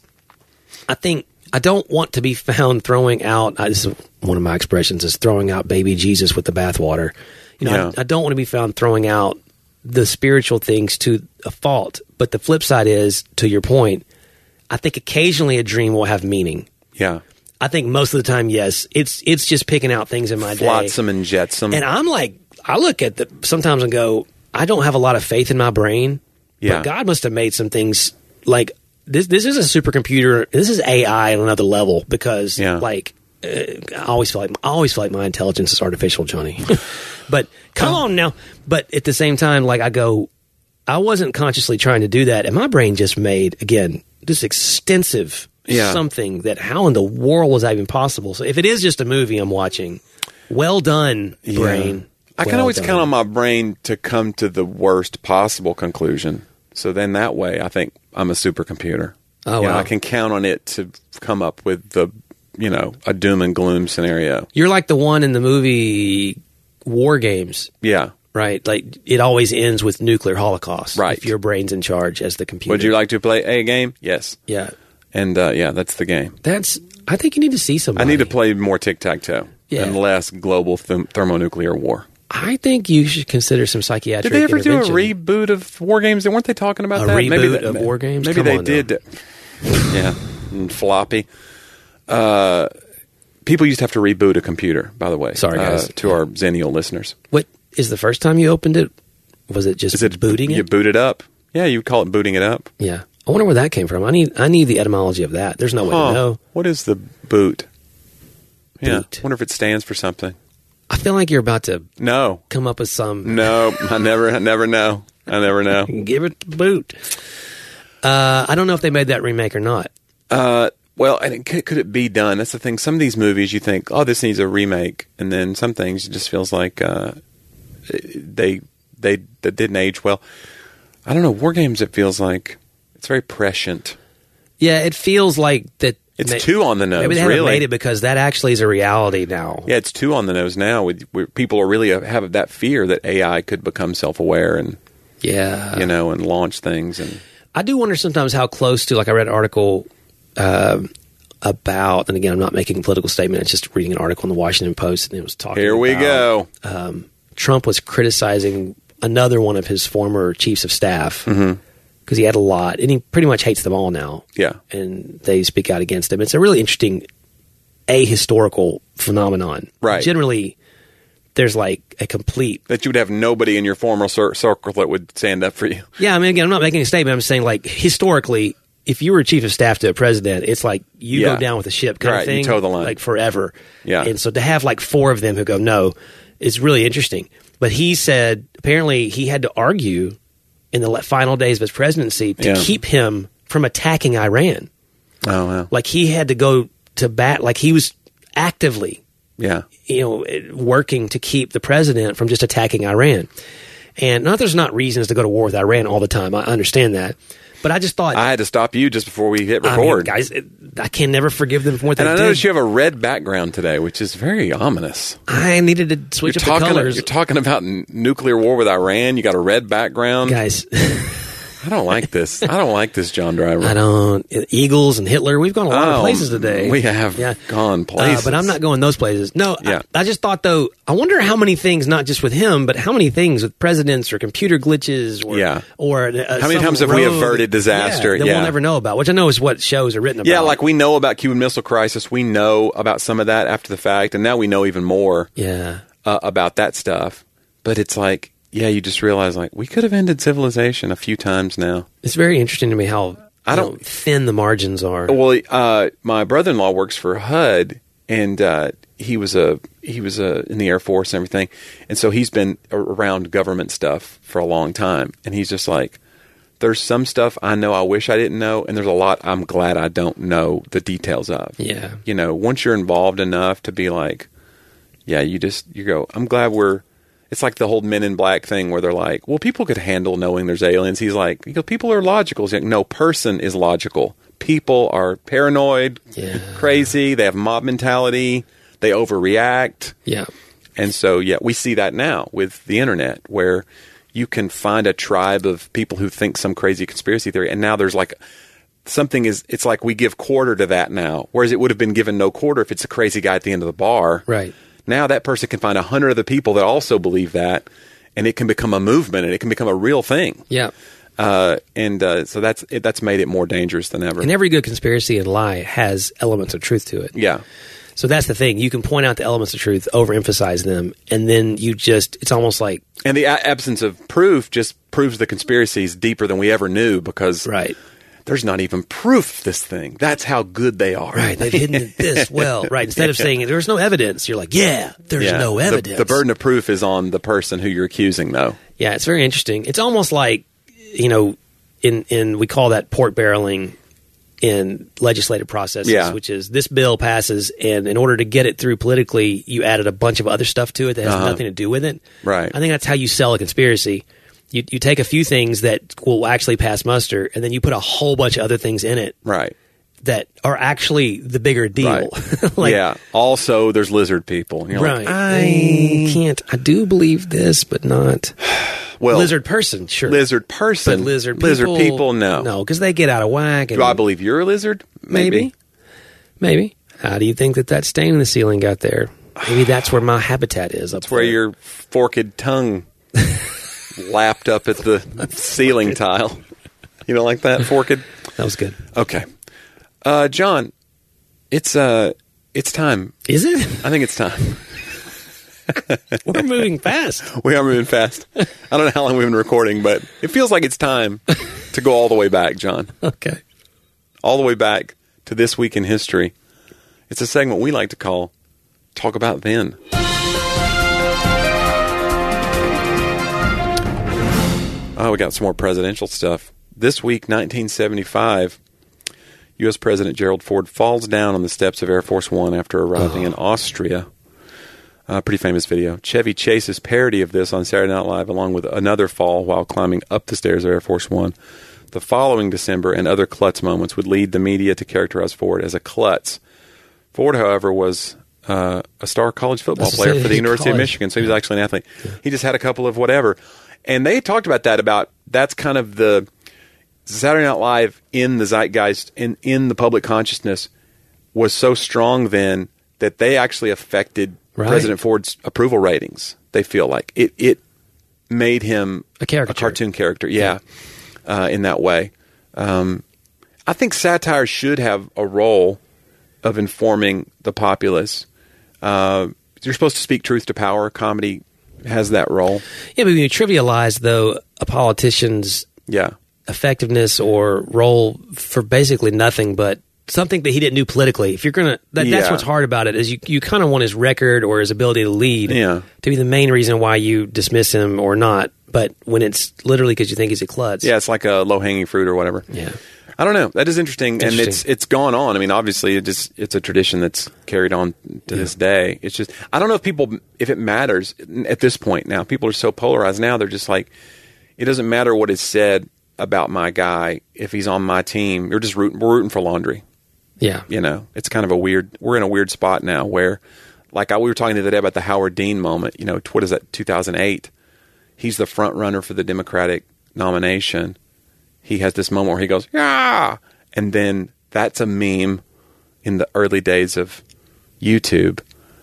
Speaker 5: I think I don't want to be found throwing out. I, this is one of my expressions: is throwing out baby Jesus with the bathwater. You know,
Speaker 6: Yeah.
Speaker 5: I, I don't want to be found throwing out the spiritual things to a fault. But the flip side is, to your point, I think occasionally a dream will have meaning.
Speaker 6: Yeah.
Speaker 5: I think most of the time, yes, it's it's just picking out things in my day.
Speaker 6: Flotsam and jetsam.
Speaker 5: And I'm like, I look at the sometimes and go, I don't have a lot of faith in my brain.
Speaker 6: Yeah.
Speaker 5: But God must have made some things like this. This is a supercomputer. This is A I on another level because,
Speaker 6: Yeah.
Speaker 5: like, uh, I always feel like I always feel like my intelligence is artificial, Johnny. But come on now. But at the same time, like I go, I wasn't consciously trying to do that, and my brain just made again this extensive
Speaker 6: Yeah.
Speaker 5: something that how in the world was that even possible? So if it is just a movie I'm watching, well done, brain.
Speaker 6: Yeah. I can
Speaker 5: Well
Speaker 6: always
Speaker 5: done.
Speaker 6: count on my brain to come to the worst possible conclusion. So then that way, I think I'm a supercomputer.
Speaker 5: Oh,
Speaker 6: You know,
Speaker 5: wow.
Speaker 6: I can count on it to come up with the, you know, a doom and gloom scenario.
Speaker 5: You're like the one in the movie War Games,
Speaker 6: Yeah.
Speaker 5: right? Like it always ends with nuclear holocaust.
Speaker 6: Right.
Speaker 5: If your brain's in charge as the computer.
Speaker 6: Would you like to play a game? Yes.
Speaker 5: Yeah.
Speaker 6: And uh, yeah, that's the game.
Speaker 5: That's. I think you need to see
Speaker 6: I
Speaker 5: somebody.
Speaker 6: need to play more tic-tac-toe
Speaker 5: Yeah.
Speaker 6: and less global th- thermonuclear war.
Speaker 5: I think you should consider some psychiatric.
Speaker 6: Did they ever do a
Speaker 5: intervention.
Speaker 6: reboot of War Games? Weren't they talking about
Speaker 5: A
Speaker 6: that?
Speaker 5: reboot
Speaker 6: that,
Speaker 5: of War Games?
Speaker 6: Maybe
Speaker 5: Come
Speaker 6: they
Speaker 5: on,
Speaker 6: did. Yeah, and floppy. Uh, people used to have to reboot a computer. By the way,
Speaker 5: Sorry, guys.
Speaker 6: Uh, to our Xennial listeners,
Speaker 5: What is the first time you opened it? Was it just
Speaker 6: is it
Speaker 5: booting
Speaker 6: You
Speaker 5: it?
Speaker 6: boot it up. Yeah, you would call it booting it up.
Speaker 5: Yeah. I wonder where that came from. I need. I need the etymology of that. There's no way
Speaker 6: Huh.
Speaker 5: to know.
Speaker 6: What is the boot? Yeah,
Speaker 5: Boot.
Speaker 6: wonder if it stands for something.
Speaker 5: I feel like you're about to
Speaker 6: No,
Speaker 5: come up with some.
Speaker 6: no, I never, I never know. I never know.
Speaker 5: Give it the boot. Uh, I don't know if they made that remake or not.
Speaker 6: Uh, well, and it, could, could it be done? That's the thing. Some of these movies, you think, oh, this needs a remake, and then some things it just feels like uh, they they that didn't age well. I don't know. War Games, it feels like it's very prescient.
Speaker 5: Yeah, it feels like that.
Speaker 6: It's
Speaker 5: may,
Speaker 6: too on the nose.
Speaker 5: Maybe they haven't
Speaker 6: really.
Speaker 5: made it because that actually is a reality now.
Speaker 6: Yeah, it's too on the nose now. With, where people are really have that fear that A I could become self-aware and
Speaker 5: yeah,
Speaker 6: you know, and launch things. And
Speaker 5: I do wonder sometimes how close to, like, I read an article uh, about, and again, I'm not making a political statement. It's just reading an article in the Washington Post, and it was talking.
Speaker 6: Here we
Speaker 5: about,
Speaker 6: go.
Speaker 5: Um, Trump was criticizing another one of his former chiefs of staff. Mm-hmm. Because he had a lot, and he pretty much hates them all now.
Speaker 6: Yeah.
Speaker 5: And they speak out against him. It's a really interesting ahistorical phenomenon.
Speaker 6: Right.
Speaker 5: Generally, there's like a complete...
Speaker 6: That you would have nobody in your formal cir- circle that would stand up for you.
Speaker 5: Yeah, I mean, again, I'm not making a statement. I'm just saying, like, historically, if you were a chief of staff to a president, it's like you
Speaker 6: Yeah.
Speaker 5: go down with the ship kind
Speaker 6: Right,
Speaker 5: of thing.
Speaker 6: you toe the line.
Speaker 5: Like, forever.
Speaker 6: Yeah.
Speaker 5: And so to have, like, four of them who go, no, is really interesting. But he said, apparently, he had to argue in the final days of his presidency to
Speaker 6: Yeah.
Speaker 5: keep him from attacking Iran.
Speaker 6: Oh, wow.
Speaker 5: Like, he had to go to bat, like he was actively,
Speaker 6: Yeah.
Speaker 5: you know, working to keep the president from just attacking Iran. And not that there's not reasons to go to war with Iran all the time. I understand that. But I just thought...
Speaker 6: I had to stop you just before we hit
Speaker 5: I mean,
Speaker 6: record.
Speaker 5: guys, it, I can never forgive them for what
Speaker 6: and
Speaker 5: they
Speaker 6: I
Speaker 5: did.
Speaker 6: noticed you have a red background today, which is very ominous.
Speaker 5: I needed to switch
Speaker 6: You're
Speaker 5: up
Speaker 6: talking,
Speaker 5: the colors.
Speaker 6: you're talking about n- nuclear war with Iran. You got a red background.
Speaker 5: Guys,
Speaker 6: I don't like this. I don't like this, John Driver.
Speaker 5: I don't... Eagles and Hitler, we've gone a lot
Speaker 6: Oh,
Speaker 5: of places today.
Speaker 6: We have
Speaker 5: Yeah.
Speaker 6: gone
Speaker 5: Uh,
Speaker 6: places.
Speaker 5: but I'm not going those places. No,
Speaker 6: Yeah.
Speaker 5: I, I just thought, though, I wonder how many things, not just with him, but how many things with presidents or computer glitches or...
Speaker 6: Yeah.
Speaker 5: or uh,
Speaker 6: How many
Speaker 5: some
Speaker 6: times have we
Speaker 5: rogue-
Speaker 6: averted disaster?
Speaker 5: Yeah, that
Speaker 6: Yeah.
Speaker 5: we'll never know about, which I know is what shows are written about.
Speaker 6: Yeah, like we know about Cuban Missile Crisis. We know about some of that after the fact, and now we know even more
Speaker 5: Yeah.
Speaker 6: uh, about that stuff. But it's like, yeah, you just realize, like, we could have ended civilization a few times now.
Speaker 5: It's very interesting to me how
Speaker 6: I
Speaker 5: you
Speaker 6: don't-
Speaker 5: know, thin the margins are.
Speaker 6: Well, uh, my brother-in-law works for H U D, and uh, he was a he was a, in the Air Force and everything, and so he's been around government stuff for a long time, and he's just like, there's some stuff I know I wish I didn't know, and there's a lot I'm glad I don't know the details of.
Speaker 5: Yeah.
Speaker 6: You know, once you're involved enough to be like, yeah, you just you go, I'm glad we're. It's like the whole Men in Black thing where they're like, well, people could handle knowing there's aliens. He's like, you know, people are logical. He's like, no, person is logical. People are paranoid,
Speaker 5: Yeah.
Speaker 6: crazy. They have mob mentality. They overreact.
Speaker 5: Yeah.
Speaker 6: And so, yeah, we see that now with the internet where you can find a tribe of people who think some crazy conspiracy theory. And now there's like something is, it's like we give quarter to that now, whereas it would have been given no quarter if it's a crazy guy at the end of the bar.
Speaker 5: Right.
Speaker 6: Now that person can find a hundred other people that also believe that, and it can become a movement, and it can become a real thing.
Speaker 5: Yeah.
Speaker 6: Uh, and uh, so that's it, that's made it more dangerous than ever.
Speaker 5: And every good conspiracy and lie has elements of truth to it.
Speaker 6: Yeah.
Speaker 5: So that's the thing. You can point out the elements of truth, overemphasize them, and then you just, it's almost like...
Speaker 6: And the a- absence of proof just proves the conspiracy is deeper than we ever knew because
Speaker 5: Right.
Speaker 6: there's not even proof of this thing. That's how good they are.
Speaker 5: Right, they've hidden it this well. Right, instead of saying there's no evidence, you're like, yeah, there's
Speaker 6: Yeah.
Speaker 5: no
Speaker 6: The-
Speaker 5: evidence.
Speaker 6: The, burden of proof is on the person who you're accusing, though.
Speaker 5: Yeah, it's very interesting. It's almost like, you know, in, in we call that port barreling in legislative processes,
Speaker 6: Yeah.
Speaker 5: which is this bill passes, and in order to get it through politically, you added a bunch of other stuff to it that has
Speaker 6: Uh-huh.
Speaker 5: nothing to do with it.
Speaker 6: Right.
Speaker 5: I think that's how you sell a conspiracy. You, you take a few things that will actually pass muster, and then you put a whole bunch of other things in it
Speaker 6: Right.
Speaker 5: that are actually the bigger deal.
Speaker 6: Right.
Speaker 5: like,
Speaker 6: yeah. Also, there's lizard people. You're
Speaker 5: right.
Speaker 6: Like,
Speaker 5: I can't. I do believe this, but not
Speaker 6: well,
Speaker 5: lizard person. Sure,
Speaker 6: lizard person.
Speaker 5: but lizard people,
Speaker 6: lizard people. No.
Speaker 5: no, because they get out of whack. And
Speaker 6: Do I believe you're a lizard?
Speaker 5: maybe, maybe. How do you think that that stain in the ceiling got there? Maybe that's where my habitat is. Up
Speaker 6: That's where
Speaker 5: there.
Speaker 6: your forked tongue lapped up at the ceiling tile. You don't like that, forked?
Speaker 5: That was good.
Speaker 6: Okay. Uh, John, it's uh, it's time.
Speaker 5: Is it?
Speaker 6: I think it's time.
Speaker 5: We're moving fast.
Speaker 6: We are moving fast. I don't know how long we've been recording, but it feels like it's time to go all the way back, John.
Speaker 5: Okay.
Speaker 6: All the way back to This Week in History. It's a segment we like to call Talk About Then. Oh, we got some more presidential stuff. This week, nineteen seventy-five, U S President Gerald Ford falls down on the steps of Air Force One after arriving oh. in Austria. Uh, pretty famous video. Chevy Chase's parody of this on Saturday Night Live, along with another fall while climbing up the stairs of Air Force One. The following December and other klutz moments would lead the media to characterize Ford as a klutz. Ford, however, was uh, a star college football
Speaker 5: That's
Speaker 6: player for the University
Speaker 5: college.
Speaker 6: of Michigan, so he was actually an athlete. Yeah. He just had a couple of whatever. And they talked about that, about that's kind of the Saturday Night Live in the zeitgeist, in, in the public consciousness, was so strong then that they actually affected right. President Ford's approval ratings, they feel like. It it made him
Speaker 5: a, a
Speaker 6: cartoon character, yeah, yeah. Uh, in that way. Um, I think satire should have a role of informing the populace. Uh, you're supposed to speak truth to power. Comedy has that role.
Speaker 5: Yeah, but when you trivialize, though, a politician's
Speaker 6: yeah.
Speaker 5: effectiveness or role for basically nothing but something that he didn't do politically. If you're gonna, that,
Speaker 6: yeah.
Speaker 5: that's what's hard about it, is you, you kind of want his record or his ability to lead
Speaker 6: yeah.
Speaker 5: to be the main reason why you dismiss him or not. But when it's literally because you think he's a klutz.
Speaker 6: Yeah, it's like a low-hanging fruit or whatever.
Speaker 5: Yeah.
Speaker 6: I don't know. That is interesting,
Speaker 5: interesting.
Speaker 6: and it's it's gone on. I mean, obviously, it just it's a tradition that's carried on to yeah. this day. It's just I don't know if people if it matters at this point now. People are so polarized now. They're just like, it doesn't matter what is said about my guy if he's on my team. You're just rooting. We're rooting for laundry.
Speaker 5: Yeah,
Speaker 6: you know, it's kind of a weird. We're in a weird spot now where, like I, we were talking the other day about the Howard Dean moment. You know, what is that? two thousand eight. He's the front runner for the Democratic nomination. He has this moment where he goes, yeah. And then that's a meme in the early days of YouTube.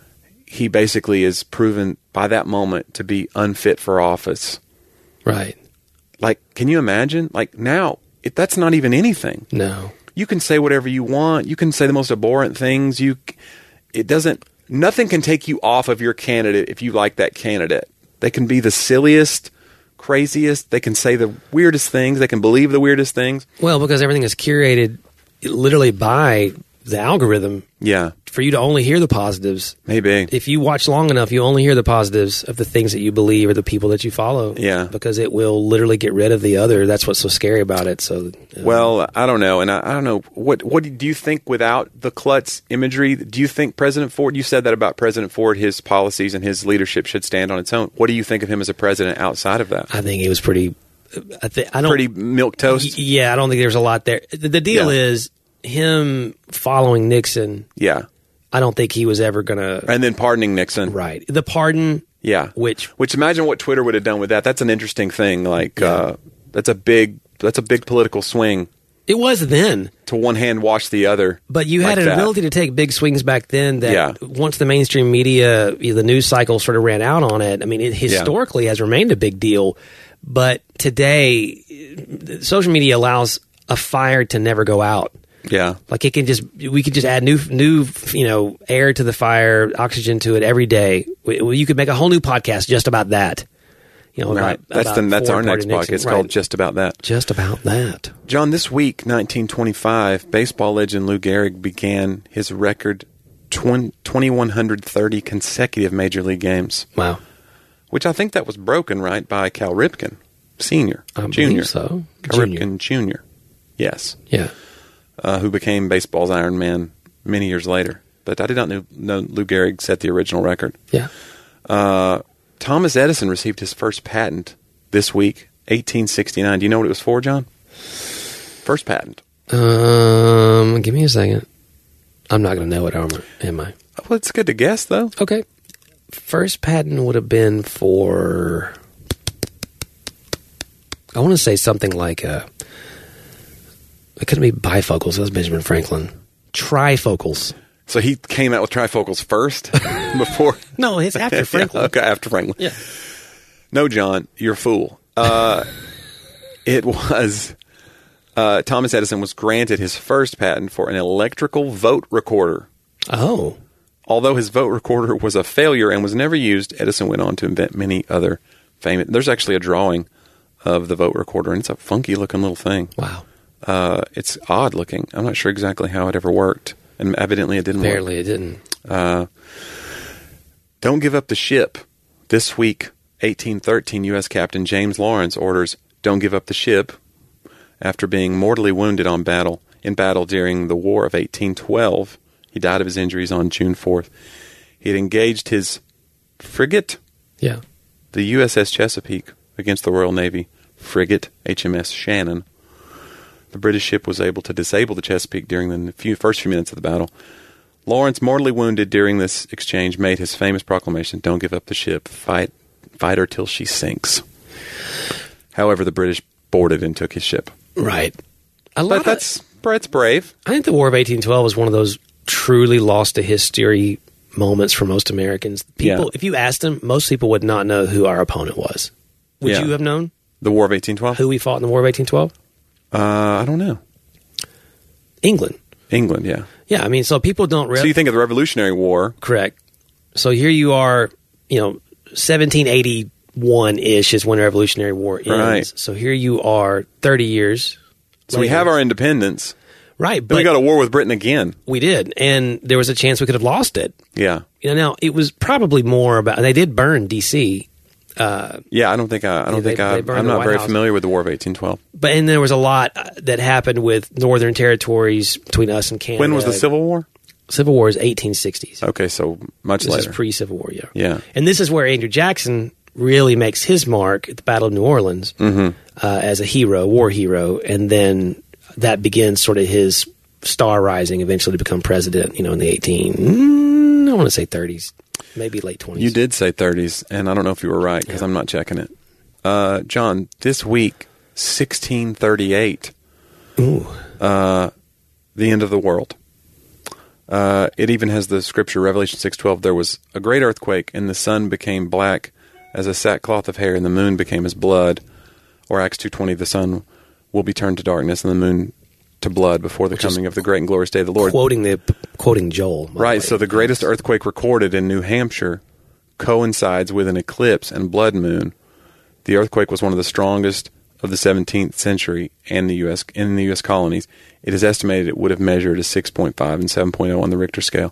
Speaker 6: He basically is proven by that moment to be unfit for office.
Speaker 5: Right.
Speaker 6: Like, can you imagine? Like now, it, that's not even anything.
Speaker 5: No.
Speaker 6: You can say whatever you want. You can say the most abhorrent things. You, it doesn't, nothing can take you off of your candidate if you like that candidate. They can be the silliest, craziest. They can say the weirdest things. They can believe the weirdest things.
Speaker 5: Well, because everything is curated literally by the algorithm.
Speaker 6: Yeah.
Speaker 5: For you to only hear the positives.
Speaker 6: Maybe.
Speaker 5: If you watch long enough, you only hear the positives of the things that you believe or the people that you follow.
Speaker 6: Yeah.
Speaker 5: Because it will literally get rid of the other. That's what's so scary about it. So, uh,
Speaker 6: well, I don't know. And I, I don't know. What What do you think without the klutz imagery? Do you think President Ford, you said that about President Ford, his policies and his leadership should stand on its own. What do you think of him as a president outside of that?
Speaker 5: I think he was pretty, I, th- I don't,
Speaker 6: pretty milquetoast?
Speaker 5: Y- yeah, I don't think there's a lot there. The, the deal yeah. is him following Nixon.
Speaker 6: Yeah.
Speaker 5: I don't think he was ever going to...
Speaker 6: And then pardoning Nixon.
Speaker 5: Right. The pardon...
Speaker 6: Yeah.
Speaker 5: Which...
Speaker 6: Which imagine what Twitter would have done with that. That's an interesting thing. Like, yeah. uh, that's a big that's a big political swing.
Speaker 5: It was then.
Speaker 6: To one hand wash the other.
Speaker 5: But you
Speaker 6: like
Speaker 5: had an
Speaker 6: that.
Speaker 5: ability to take big swings back then that
Speaker 6: yeah.
Speaker 5: once the mainstream media, the news cycle sort of ran out on it. I mean, it historically yeah. has remained a big deal. But today, social media allows a fire to never go out.
Speaker 6: Yeah,
Speaker 5: like it can just we could just add new new you know air to the fire, oxygen to it every day. We, you could make a whole new podcast just about that. You know,
Speaker 6: right.
Speaker 5: about,
Speaker 6: that's
Speaker 5: about
Speaker 6: the, that's our next
Speaker 5: Nixon.
Speaker 6: podcast. It's
Speaker 5: right.
Speaker 6: called Just About That.
Speaker 5: Just about that.
Speaker 6: John, this week, nineteen twenty-five, baseball legend Lou Gehrig began his record two thousand one hundred thirty consecutive major league games.
Speaker 5: Wow,
Speaker 6: which I think that was broken right by Cal Ripken Senior,
Speaker 5: I
Speaker 6: Junior,
Speaker 5: believe so
Speaker 6: Cal
Speaker 5: Junior.
Speaker 6: Ripken Junior Yes,
Speaker 5: yeah.
Speaker 6: Uh, who became baseball's Iron Man many years later. But I did not know, know Lou Gehrig set the original record.
Speaker 5: Yeah.
Speaker 6: Uh, Thomas Edison received his first patent this week, eighteen sixty-nine. Do you know what it was for, John? First patent.
Speaker 5: Um, give me a second. I'm not going to know it, am I?
Speaker 6: Well, it's good to guess, though.
Speaker 5: Okay. First patent would have been for... I want to say something like... Uh, It couldn't be bifocals. That was Benjamin Franklin. Trifocals.
Speaker 6: So he came out with trifocals first before?
Speaker 5: No, it's after Franklin.
Speaker 6: Yeah, okay, after Franklin.
Speaker 5: Yeah.
Speaker 6: No, John, you're a fool. Uh, it was uh, Thomas Edison was granted his first patent for an electrical vote recorder.
Speaker 5: Oh.
Speaker 6: Although his vote recorder was a failure and was never used, Edison went on to invent many other famous... There's actually a drawing of the vote recorder, and it's a funky-looking little thing.
Speaker 5: Wow.
Speaker 6: Uh, it's odd looking. I'm not sure exactly how it ever worked. And evidently it didn't
Speaker 5: Apparently
Speaker 6: work.
Speaker 5: it didn't.
Speaker 6: Uh, don't give up the ship. This week, eighteen thirteen, U S Captain James Lawrence orders "Don't give up the ship," after being mortally wounded on battle in battle during the War of eighteen twelve. He died of his injuries on June fourth. He had engaged his frigate,
Speaker 5: Yeah.
Speaker 6: the U S S Chesapeake, against the Royal Navy frigate H M S Shannon. The British ship was able to disable the Chesapeake during the few, first few minutes of the battle. Lawrence, mortally wounded during this exchange, made his famous proclamation, "Don't give up the ship. Fight, fight her till she sinks." However, the British boarded and took his ship.
Speaker 5: Right. A lot
Speaker 6: But
Speaker 5: of,
Speaker 6: that's, that's brave.
Speaker 5: I think the War of eighteen twelve was one of those truly lost to history moments for most Americans. People,
Speaker 6: Yeah.
Speaker 5: if you asked them, most people would not know who our opponent was. Would
Speaker 6: Yeah.
Speaker 5: you have known
Speaker 6: The War of eighteen twelve?
Speaker 5: who we fought in the War of eighteen twelve?
Speaker 6: Uh, I don't know.
Speaker 5: England.
Speaker 6: England, yeah.
Speaker 5: Yeah, I mean, so people don't
Speaker 6: So
Speaker 5: really...
Speaker 6: you think of the Revolutionary War.
Speaker 5: Correct. So here you are, you know, seventeen eighty-one-ish is when the Revolutionary War ends.
Speaker 6: Right.
Speaker 5: So here you are thirty years
Speaker 6: So we
Speaker 5: later.
Speaker 6: have our independence.
Speaker 5: Right,
Speaker 6: Then
Speaker 5: but
Speaker 6: we got a war with Britain again.
Speaker 5: we did, and there was a chance we could have lost it.
Speaker 6: Yeah.
Speaker 5: You know, now, it was probably more about... They did burn D C,
Speaker 6: Yeah, I don't think I, I don't
Speaker 5: Yeah, they-
Speaker 6: think I,
Speaker 5: they burned
Speaker 6: I'm
Speaker 5: the
Speaker 6: not
Speaker 5: White
Speaker 6: very
Speaker 5: House.
Speaker 6: familiar with the War of eighteen twelve.
Speaker 5: but and there was a lot uh, that happened with Northern Territories between us and Canada.
Speaker 6: When was the Civil War?
Speaker 5: Civil War is eighteen sixties.
Speaker 6: Okay, so much
Speaker 5: This
Speaker 6: later.
Speaker 5: is pre-Civil War, yeah.
Speaker 6: Yeah.
Speaker 5: And this is where Andrew Jackson really makes his mark at the Battle of New Orleans
Speaker 6: Mm-hmm.
Speaker 5: uh, as a hero, war hero, and then that begins sort of his star rising, eventually to become president. You know, in the eighteen, mm, I want to say thirties, maybe late twenties.
Speaker 6: You did say thirties, and I don't know if you were right because
Speaker 5: Yeah.
Speaker 6: I'm not checking it. Uh, John, this week, sixteen thirty-eight,
Speaker 5: Ooh,
Speaker 6: uh, the end of the world. Uh, it even has the scripture, Revelation six twelve. There was a great earthquake, and the sun became black as a sackcloth of hair, and the moon became as blood. Or Acts two twenty, the sun will be turned to darkness, and the moon to blood before the
Speaker 5: Which is
Speaker 6: coming of the great and glorious day of the Lord.
Speaker 5: quoting the quoting Joel, by the
Speaker 6: Right,
Speaker 5: way.
Speaker 6: so the greatest earthquake recorded in New Hampshire coincides with an eclipse and blood moon. The earthquake was one of the strongest of the seventeenth century and the U S in the U S colonies. It is estimated it would have measured a six point five and seven point oh on the Richter scale.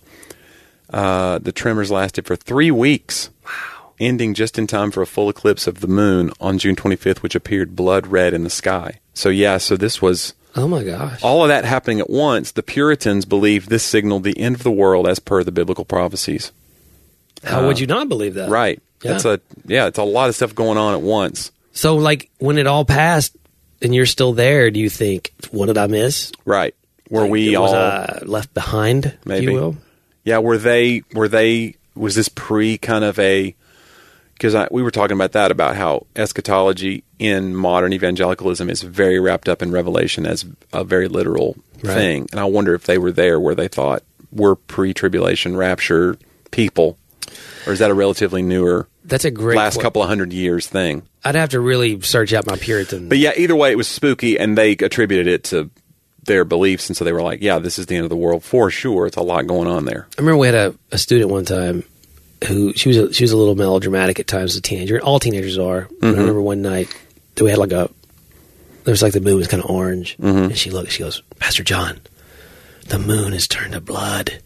Speaker 6: Uh, the tremors lasted for three weeks, wow, ending just in time for a full eclipse of the moon on June twenty-fifth, which appeared blood red in the sky. So yeah, so this was...
Speaker 5: Oh my gosh.
Speaker 6: all of that happening at once. The Puritans believed this signaled the end of the world as per the biblical prophecies.
Speaker 5: How would you not believe that?
Speaker 6: Right.
Speaker 5: Yeah.
Speaker 6: It's a yeah, it's a lot of stuff going on at once.
Speaker 5: So, like, when it all passed and you're still there, do you think, what did I miss?
Speaker 6: Right. Were
Speaker 5: Like,
Speaker 6: we
Speaker 5: was
Speaker 6: all
Speaker 5: I left behind,
Speaker 6: maybe
Speaker 5: if you will?
Speaker 6: Yeah, were they were they was this pre kind of a because we were talking about that about how eschatology in modern evangelicalism is very wrapped up in Revelation as a very literal
Speaker 5: Right.
Speaker 6: thing. And I wonder if they were there where they thought we're pre-tribulation rapture people, or is that a relatively newer
Speaker 5: That's a great
Speaker 6: last
Speaker 5: que-
Speaker 6: couple of hundred years thing?
Speaker 5: I'd have to really search out my Puritan.
Speaker 6: But yeah, either way, it was spooky, and they attributed it to their beliefs, and so they were like, "Yeah, this is the end of the world for sure." It's a lot going on there.
Speaker 5: I remember we had a, a student one time who she was a, she was a little melodramatic at times as a teenager. All teenagers are.
Speaker 6: Mm-hmm.
Speaker 5: But I remember one night that we had like a there was like the moon was kind of orange,
Speaker 6: Mm-hmm.
Speaker 5: and she looked. She goes, "Pastor John, the moon has turned to blood."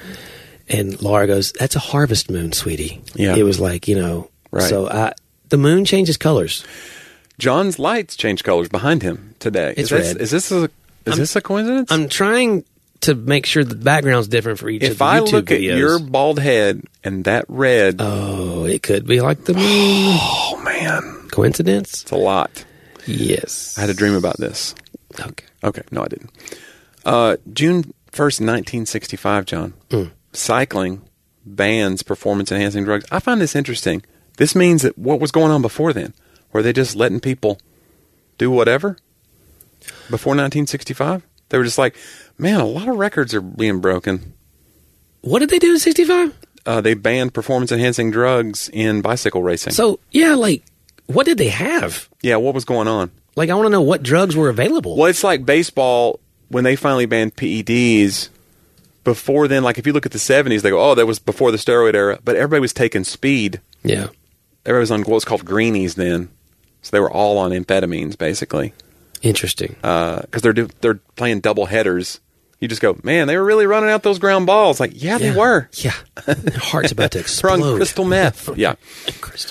Speaker 5: And Laura goes, "That's a harvest moon, sweetie."
Speaker 6: Yeah.
Speaker 5: It was like, you know,
Speaker 6: Right.
Speaker 5: so I, the moon changes colors.
Speaker 6: John's lights changed colors behind him today.
Speaker 5: It's
Speaker 6: is this,
Speaker 5: red.
Speaker 6: Is this a is this a coincidence?
Speaker 5: I'm trying to make sure the background's different for each of
Speaker 6: if
Speaker 5: the
Speaker 6: I
Speaker 5: YouTube
Speaker 6: look
Speaker 5: videos.
Speaker 6: at your bald head and that red,
Speaker 5: Oh, it could be like the moon.
Speaker 6: oh man,
Speaker 5: Coincidence?
Speaker 6: it's a lot.
Speaker 5: Yes.
Speaker 6: I had a dream about this.
Speaker 5: Okay.
Speaker 6: Okay, no, I didn't. Uh, June first, nineteen sixty-five. John,
Speaker 5: Mm.
Speaker 6: cycling bans performance-enhancing drugs. I find this interesting. This means that what was going on before then? Were they just letting people do whatever? Before nineteen sixty-five? They were just like, man, a lot of records are being broken.
Speaker 5: What did they do in sixty-five?
Speaker 6: Uh, they banned performance-enhancing drugs in bicycle racing.
Speaker 5: So, yeah, like, what did they have?
Speaker 6: yeah, what was going on?
Speaker 5: Like, I want to know what drugs were available.
Speaker 6: Well, it's like baseball when they finally banned P E Ds. Before then, like if you look at the seventies, they go, oh, that was before the steroid era. But everybody was taking speed.
Speaker 5: Yeah.
Speaker 6: Everybody was on what was called greenies then. So they were all on amphetamines, basically.
Speaker 5: Interesting.
Speaker 6: Because they're, do- they're playing double headers. You just go, man, they were really running out those ground balls. Like, yeah, they
Speaker 5: Yeah.
Speaker 6: were.
Speaker 5: Yeah. Their heart's about to
Speaker 6: Throwing
Speaker 5: explode.
Speaker 6: crystal meth. yeah.
Speaker 5: Crystal.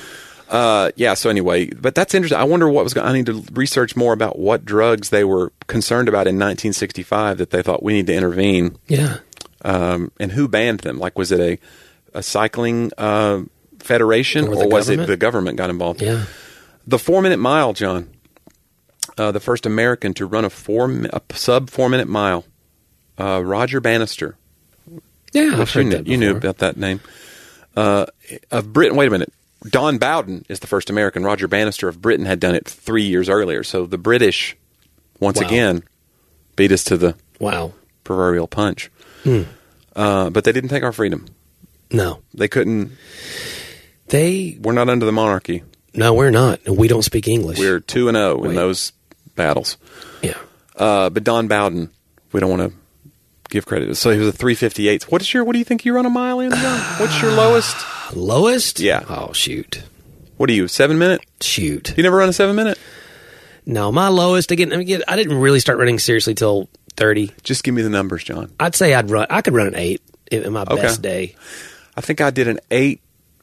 Speaker 6: Uh, yeah. So anyway, but that's interesting. I wonder what was going. I need to research more about what drugs they were concerned about in nineteen sixty-five that they thought we need to intervene.
Speaker 5: Yeah.
Speaker 6: Um, and who banned them? Like, was it a a cycling uh, federation,
Speaker 5: Or
Speaker 6: or,
Speaker 5: the
Speaker 6: was
Speaker 5: government?
Speaker 6: it the government got involved?
Speaker 5: Yeah.
Speaker 6: The four minute mile, John. Uh, the first American to run a four mi- a sub four minute mile. Uh, Roger Bannister.
Speaker 5: Yeah, I've
Speaker 6: Which you
Speaker 5: heard
Speaker 6: knew,
Speaker 5: that
Speaker 6: you knew
Speaker 5: before.
Speaker 6: about that name. Uh, of Britain. Wait a minute. Don Bowden is the first American. Roger Bannister of Britain had done it three years earlier. So the British, once
Speaker 5: Wow.
Speaker 6: again, beat us to the
Speaker 5: Wow.
Speaker 6: proverbial punch.
Speaker 5: Hmm.
Speaker 6: Uh, but they didn't take our freedom.
Speaker 5: No.
Speaker 6: They couldn't.
Speaker 5: They,
Speaker 6: We're not under the monarchy.
Speaker 5: no, we're not. We don't speak English.
Speaker 6: We're two and zero in
Speaker 5: Wait.
Speaker 6: those battles.
Speaker 5: yeah.
Speaker 6: Uh, but Don Bowden, we don't want to give credit. So he was a three fifty-eight. What is your? What do you think you run a mile in, John? What's your lowest?
Speaker 5: Lowest?
Speaker 6: Yeah.
Speaker 5: Oh, shoot.
Speaker 6: What are you? Seven minute?
Speaker 5: Shoot.
Speaker 6: You never run a seven minute?
Speaker 5: No, my lowest, again, I, mean, I didn't really start running seriously till thirty.
Speaker 6: Just give me the numbers, John.
Speaker 5: I'd say I'd run, I could run an eight in, in my
Speaker 6: Okay.
Speaker 5: best day.
Speaker 6: I think I did an eight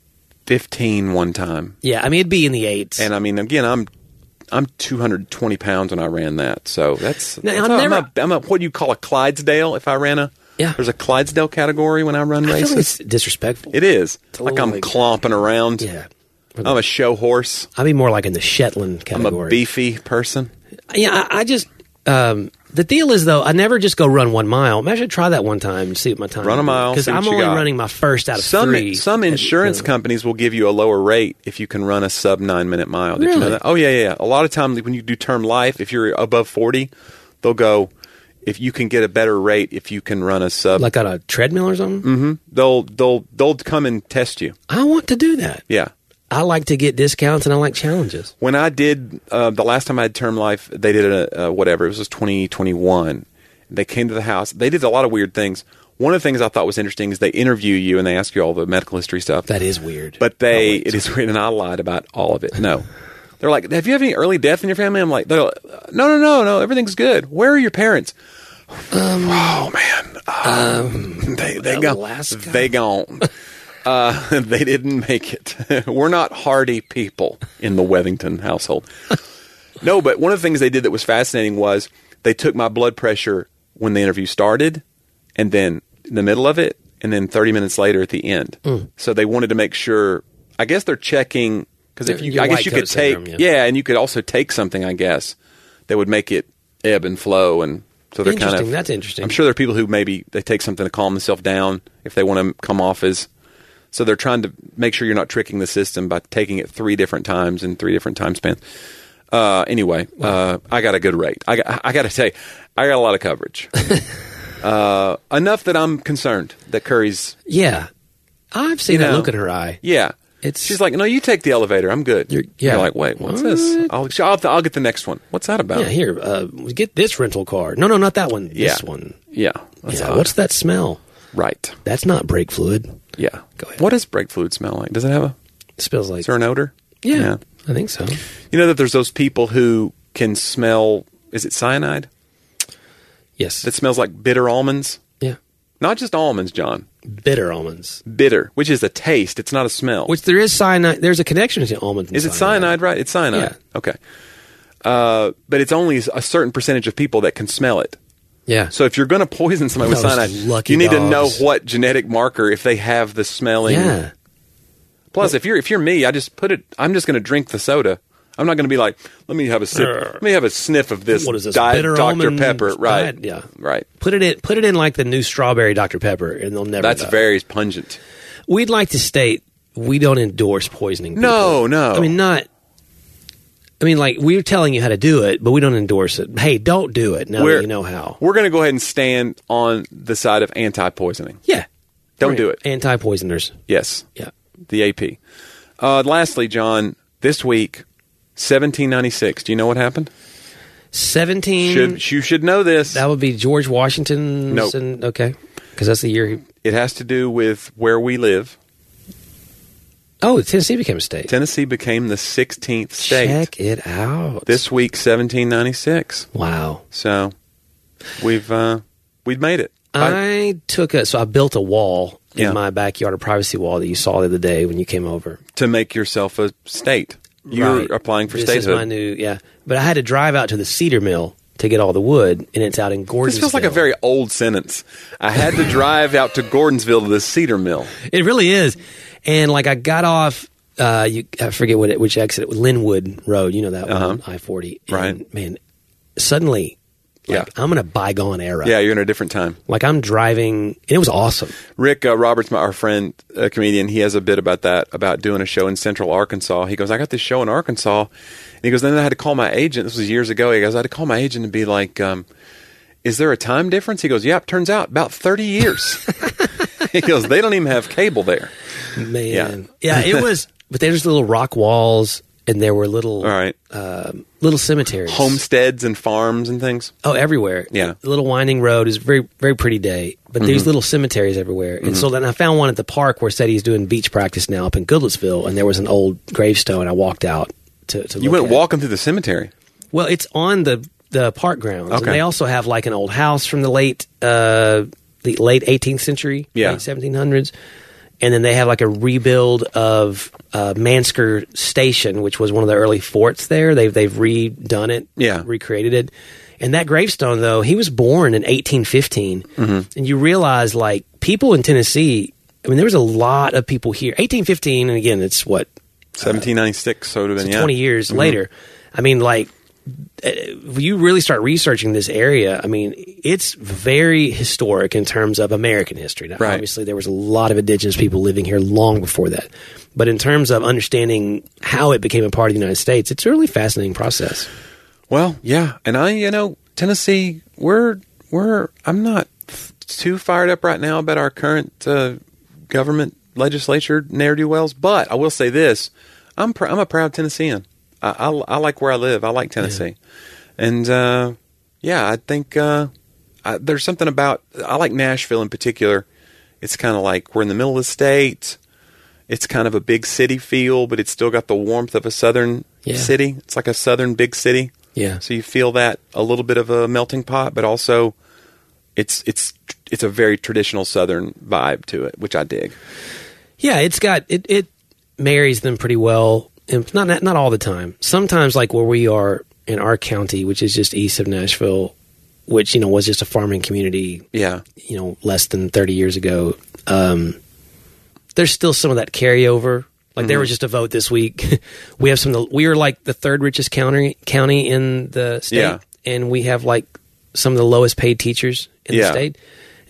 Speaker 6: fifteen one time,
Speaker 5: Yeah, I mean, it'd be in the eights.
Speaker 6: and I mean, again, I'm I'm two hundred twenty pounds when I ran that, so that's.
Speaker 5: Now,
Speaker 6: that's
Speaker 5: I've
Speaker 6: a-
Speaker 5: never-
Speaker 6: I'm, a, I'm a what you call a Clydesdale. If I ran a
Speaker 5: Yeah.
Speaker 6: there's a Clydesdale category when I run
Speaker 5: I feel
Speaker 6: races.
Speaker 5: like it's disrespectful.
Speaker 6: It is
Speaker 5: a
Speaker 6: like
Speaker 5: little
Speaker 6: I'm
Speaker 5: like-
Speaker 6: clomping around.
Speaker 5: Yeah.
Speaker 6: I'm a show horse.
Speaker 5: I'd be more like in the Shetland
Speaker 6: I'm
Speaker 5: category.
Speaker 6: a beefy person.
Speaker 5: Yeah, I, I just um, the deal is though, I never just go run one mile. Maybe I should try that one time and see what my time.
Speaker 6: Run a mile,
Speaker 5: because
Speaker 6: see what
Speaker 5: I'm
Speaker 6: you
Speaker 5: only
Speaker 6: got.
Speaker 5: running my first out of
Speaker 6: Some
Speaker 5: three.
Speaker 6: some
Speaker 5: And,
Speaker 6: insurance
Speaker 5: you know,
Speaker 6: companies will give you a lower rate if you can run a sub nine minute mile. Did you know
Speaker 5: Really?
Speaker 6: that? Oh yeah, yeah, yeah. A lot of times when you do term life, if you're above forty, they'll go. If you can get a better rate, if you can run a sub,
Speaker 5: like on a treadmill or something.
Speaker 6: mm-hmm, they'll they'll they'll come and test you.
Speaker 5: I want to do that.
Speaker 6: Yeah.
Speaker 5: I like to get discounts and I like challenges.
Speaker 6: When I did uh, the last time I had term life, they did a, a whatever. It was just twenty twenty-one. They came to the house. They did a lot of weird things. One of the things I thought was interesting is they interview you and they ask you all the medical history stuff.
Speaker 5: That is weird.
Speaker 6: But they,
Speaker 5: Oh, wait,
Speaker 6: it is weird, and I lied about all of it. No. They're like, have you had any early death in your family? I'm like, they're like, no, no, no, no, everything's good. Where are your parents? oh, man. Um, they they gone.
Speaker 5: Alaska?
Speaker 6: They gone. Uh, they didn't make it. We're not hardy people in the Wethington household. No, but one of the things they did that was fascinating was they took my blood pressure when the interview started, and then in the middle of it, and then thirty minutes later at the end.
Speaker 5: Mm.
Speaker 6: So they wanted to make sure. I guess they're checking because if
Speaker 5: Your-
Speaker 6: you,
Speaker 5: your
Speaker 6: I guess
Speaker 5: white
Speaker 6: you
Speaker 5: coat
Speaker 6: could take,
Speaker 5: syndrome,
Speaker 6: yeah.
Speaker 5: yeah.
Speaker 6: and you could also take something. I guess that would make it ebb and flow, and so they're kind
Speaker 5: Interesting.
Speaker 6: of.
Speaker 5: That's interesting.
Speaker 6: I'm sure there are people who maybe they take something to calm themselves down if they want to come off as. So they're trying to make sure you're not tricking the system by taking it three different times in three different time spans. Uh, anyway, uh, I got a good rate. I got, I got to say, I got a lot of coverage. uh, enough that I'm concerned that Curry's.
Speaker 5: Yeah. I've seen
Speaker 6: You
Speaker 5: that
Speaker 6: know,
Speaker 5: look in her eye.
Speaker 6: Yeah,
Speaker 5: It's-
Speaker 6: she's like, no, you take the elevator. I'm good.
Speaker 5: You're- yeah.
Speaker 6: You're like, wait, what's
Speaker 5: What?
Speaker 6: this? I'll, I'll, I'll get the next one. What's that about?
Speaker 5: Yeah, here, uh, get this rental car. No, no, not that one.
Speaker 6: Yeah.
Speaker 5: This one.
Speaker 6: Yeah. That's
Speaker 5: Yeah,
Speaker 6: odd.
Speaker 5: what's that smell?
Speaker 6: right?
Speaker 5: That's not brake fluid.
Speaker 6: Yeah.
Speaker 5: Go ahead.
Speaker 6: What does brake fluid smell like? Does it have a?
Speaker 5: It smells like.
Speaker 6: Is there an odor?
Speaker 5: yeah, I think so.
Speaker 6: You know that there's those people who can smell. Is it cyanide?
Speaker 5: Yes.
Speaker 6: That smells like bitter almonds.
Speaker 5: yeah.
Speaker 6: Not just almonds, John.
Speaker 5: Bitter almonds.
Speaker 6: Bitter, which is a taste. It's not a smell.
Speaker 5: Which there is cyanide. There's a connection between almonds and
Speaker 6: is it cyanide, right? It's cyanide.
Speaker 5: Yeah.
Speaker 6: Okay. Uh, but it's only a certain percentage of people that can smell it.
Speaker 5: Yeah.
Speaker 6: So if you're going to poison somebody with
Speaker 5: Those
Speaker 6: cyanide,
Speaker 5: lucky
Speaker 6: you need to know
Speaker 5: dogs.
Speaker 6: what genetic marker if they have the smelling.
Speaker 5: Yeah.
Speaker 6: Plus, if you're if you're me, I just put it. I'm just going to drink the soda. I'm not going to be like, let me have a sip. Let me have a sniff of this.
Speaker 5: What is this,
Speaker 6: Diet
Speaker 5: bitter
Speaker 6: Doctor
Speaker 5: almond
Speaker 6: Pepper, right?
Speaker 5: diet? Yeah.
Speaker 6: right.
Speaker 5: Put it in. Put it in like the new strawberry Doctor Pepper, and they'll never.
Speaker 6: That's
Speaker 5: die.
Speaker 6: very pungent.
Speaker 5: We'd like to state we don't endorse poisoning. People.
Speaker 6: No, no.
Speaker 5: I mean, not. I mean, like we're telling you how to do it, but we don't endorse it. Hey, don't do it. Now that
Speaker 6: We're-
Speaker 5: you know how.
Speaker 6: We're going to go ahead and stand on the side of anti-poisoning.
Speaker 5: Yeah.
Speaker 6: Don't
Speaker 5: Right.
Speaker 6: do it.
Speaker 5: Anti-poisoners.
Speaker 6: Yes.
Speaker 5: Yeah.
Speaker 6: The A P. Uh, lastly, John, this week, seventeen ninety-six. Do you know what happened?
Speaker 5: Seventeen.
Speaker 6: Should you should know this?
Speaker 5: That would be George Washington.
Speaker 6: Nope.
Speaker 5: Okay. Because that's the year. He,
Speaker 6: It has to do with where we live.
Speaker 5: oh, Tennessee became a state.
Speaker 6: Tennessee became the sixteenth state
Speaker 5: Check it out.
Speaker 6: this week, seventeen ninety-six.
Speaker 5: Wow.
Speaker 6: So we've uh, we've made it.
Speaker 5: I took a so I built a wall in
Speaker 6: Yeah.
Speaker 5: my backyard, a privacy wall that you saw the other day when you came over.
Speaker 6: To make yourself a state. You're
Speaker 5: Right.
Speaker 6: applying for
Speaker 5: this
Speaker 6: statehood.
Speaker 5: This is my new, yeah. But I had to drive out to the cedar mill to get all the wood, and it's out in Gordonsville.
Speaker 6: This feels like a very old sentence. I had to drive out to Gordonsville to the cedar mill.
Speaker 5: It really is. And like I got off, uh, you, I forget what it, which exit it was, Linwood Road. You know that
Speaker 6: Uh-huh.
Speaker 5: one, I forty. And,
Speaker 6: Right.
Speaker 5: man, suddenly, like,
Speaker 6: Yeah.
Speaker 5: I'm in a bygone era.
Speaker 6: Yeah, you're in a different time.
Speaker 5: Like I'm driving, and it was awesome.
Speaker 6: Rick uh, Roberts, my, our friend, a comedian, he has a bit about that, about doing a show in Central Arkansas. He goes, I got this show in Arkansas. And he goes, then I had to call my agent. This was years ago. He goes, I had to call my agent and be like, um, is there a time difference? He goes, yep, turns out about thirty years. He goes, they don't even have cable there.
Speaker 5: Man. Yeah, it was, but there's little rock walls, and there were little,
Speaker 6: All right.
Speaker 5: um, little cemeteries.
Speaker 6: Homesteads and farms and things.
Speaker 5: Oh, everywhere.
Speaker 6: Yeah.
Speaker 5: The little winding road is a very, very pretty day, but there's little cemeteries everywhere. And so then I found one at the park where said he's doing beach practice now up in Goodlettsville, and there was an old gravestone. I walked out to, to
Speaker 6: You
Speaker 5: look
Speaker 6: went
Speaker 5: at.
Speaker 6: walking through the cemetery.
Speaker 5: Well, it's on the, the park grounds.
Speaker 6: Okay.
Speaker 5: And they also have like an old house from the late, uh, the late eighteenth century,
Speaker 6: Yeah.
Speaker 5: late seventeen hundreds. And then they have like a rebuild of uh, Mansker Station, which was one of the early forts there. They've they've redone it,
Speaker 6: Yeah.
Speaker 5: recreated it. And that gravestone, though, he was born in eighteen fifteen,
Speaker 6: Mm-hmm.
Speaker 5: and you realize like people in Tennessee. I mean, there was a lot of people here. eighteen fifteen, and again, it's what
Speaker 6: seventeen ninety-six, so it would have
Speaker 5: so
Speaker 6: been, yeah.
Speaker 5: twenty years
Speaker 6: Mhm.
Speaker 5: later. I mean, like, uh, if you really start researching this area, I mean, it's very historic in terms of American history. Now,
Speaker 6: Right.
Speaker 5: obviously, there was a lot of indigenous people living here long before that. But in terms of understanding how it became a part of the United States, it's a really fascinating process.
Speaker 6: Well, yeah, and I, you know, Tennessee, we're we're. I'm not f- too fired up right now about our current uh, government legislature ne'er do wells, but I will say this: I'm pr- I'm a proud Tennessean. I, I, I like where I live. I like Tennessee, and uh, yeah, I think uh, I, there's something about I like Nashville in particular. It's kind of like we're in the middle of the state. It's kind of a big city feel, but it's still got the warmth of a southern
Speaker 5: Yeah.
Speaker 6: city. It's like a southern big city.
Speaker 5: Yeah.
Speaker 6: So you feel that a little bit of a melting pot, but also it's it's it's a very traditional Southern vibe to it, which I dig.
Speaker 5: Yeah, it's got it. It marries them pretty well, and not not, not all the time. Sometimes, like where we are in our county, which is just east of Nashville, which you know was just a farming community.
Speaker 6: Yeah.
Speaker 5: You know, less than thirty years ago. Um, there's still some of that carryover. Like there was just a vote this week. we have some. Of the, we are like the third richest county county in the state,
Speaker 6: Yeah.
Speaker 5: and we have like some of the lowest paid teachers in
Speaker 6: Yeah.
Speaker 5: the state.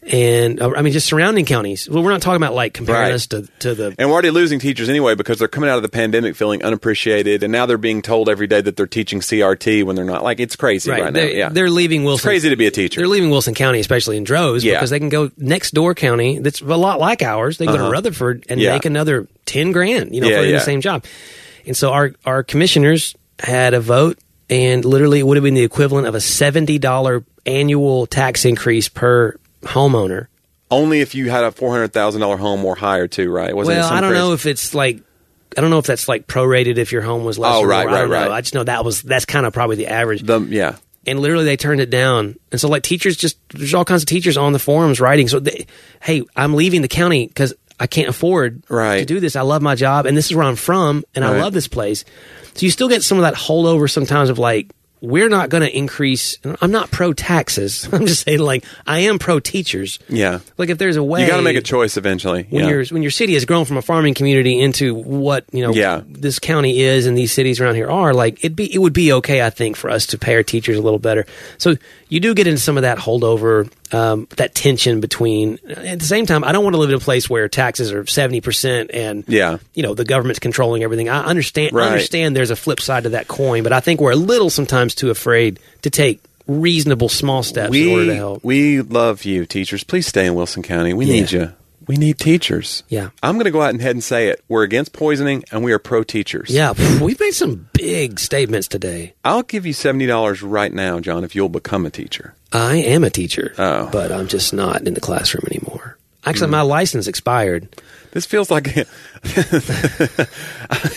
Speaker 5: And uh, I mean, just surrounding counties. Well, we're not talking about like comparing
Speaker 6: Right.
Speaker 5: us to, to the.
Speaker 6: And we're already losing teachers anyway because they're coming out of the pandemic feeling unappreciated, and now they're being told every day that they're teaching C R T when they're not. Like, it's crazy right, now.
Speaker 5: they're,
Speaker 6: Yeah.
Speaker 5: they're leaving Wilson.
Speaker 6: It's crazy to be a teacher.
Speaker 5: They're leaving Wilson County, especially in droves,
Speaker 6: Yeah.
Speaker 5: because they can go next door county that's a lot like ours. They can go
Speaker 6: Uh-huh.
Speaker 5: to Rutherford and
Speaker 6: Yeah.
Speaker 5: make another ten grand, you know,
Speaker 6: Yeah,
Speaker 5: for doing
Speaker 6: yeah.
Speaker 5: the same job. And so our our commissioners had a vote, and literally it would have been the equivalent of a seventy dollar annual tax increase per homeowner.
Speaker 6: Only if you had a four hundred thousand dollars home or higher, too, right? Wasn't it
Speaker 5: Well,
Speaker 6: some
Speaker 5: I don't
Speaker 6: crazy-
Speaker 5: know if it's like. I don't know if that's like prorated if your home was less.
Speaker 6: Oh,
Speaker 5: or
Speaker 6: right,
Speaker 5: more. I don't
Speaker 6: right,
Speaker 5: know.
Speaker 6: right.
Speaker 5: I just know that was that's kind of probably the average.
Speaker 6: The, yeah.
Speaker 5: And literally they turned it down. And so like teachers just, there's all kinds of teachers on the forums writing. So, they, hey, I'm leaving the county because I can't afford
Speaker 6: Right.
Speaker 5: to do this. I love my job and this is where I'm from and I
Speaker 6: Right.
Speaker 5: love this place. So you still get some of that holdover sometimes of like, we're not going to increase. I'm not pro taxes. I'm just saying like, I am pro teachers.
Speaker 6: Yeah.
Speaker 5: Like if there's a way.
Speaker 6: You got to make a choice eventually.
Speaker 5: When
Speaker 6: yeah.
Speaker 5: your when your city has grown from a farming community into what you know
Speaker 6: Yeah.
Speaker 5: this county is and these cities around here are, like it be it would be okay, I think, for us to pay our teachers a little better. So you do get into some of that holdover, um, that tension between. At the same time, I don't want to live in a place where taxes are seventy percent and
Speaker 6: Yeah.
Speaker 5: you know the government's controlling everything. I understand.
Speaker 6: Right.
Speaker 5: I understand there's a flip side to that coin, but I think we're a little sometimes too afraid to take reasonable small steps in order to
Speaker 6: We,
Speaker 5: help.
Speaker 6: we love you, teachers. Please stay in Wilson County. We
Speaker 5: Yeah.
Speaker 6: need you. We need teachers.
Speaker 5: Yeah.
Speaker 6: I'm going to go out and head and say it. We're against poisoning, and we are pro-teachers.
Speaker 5: Yeah, pff, we've made some big statements today.
Speaker 6: I'll give you seventy dollars right now, John, if you'll become a teacher.
Speaker 5: I am a teacher,
Speaker 6: Oh.
Speaker 5: but I'm just not in the classroom anymore. Actually, my license expired.
Speaker 6: This feels like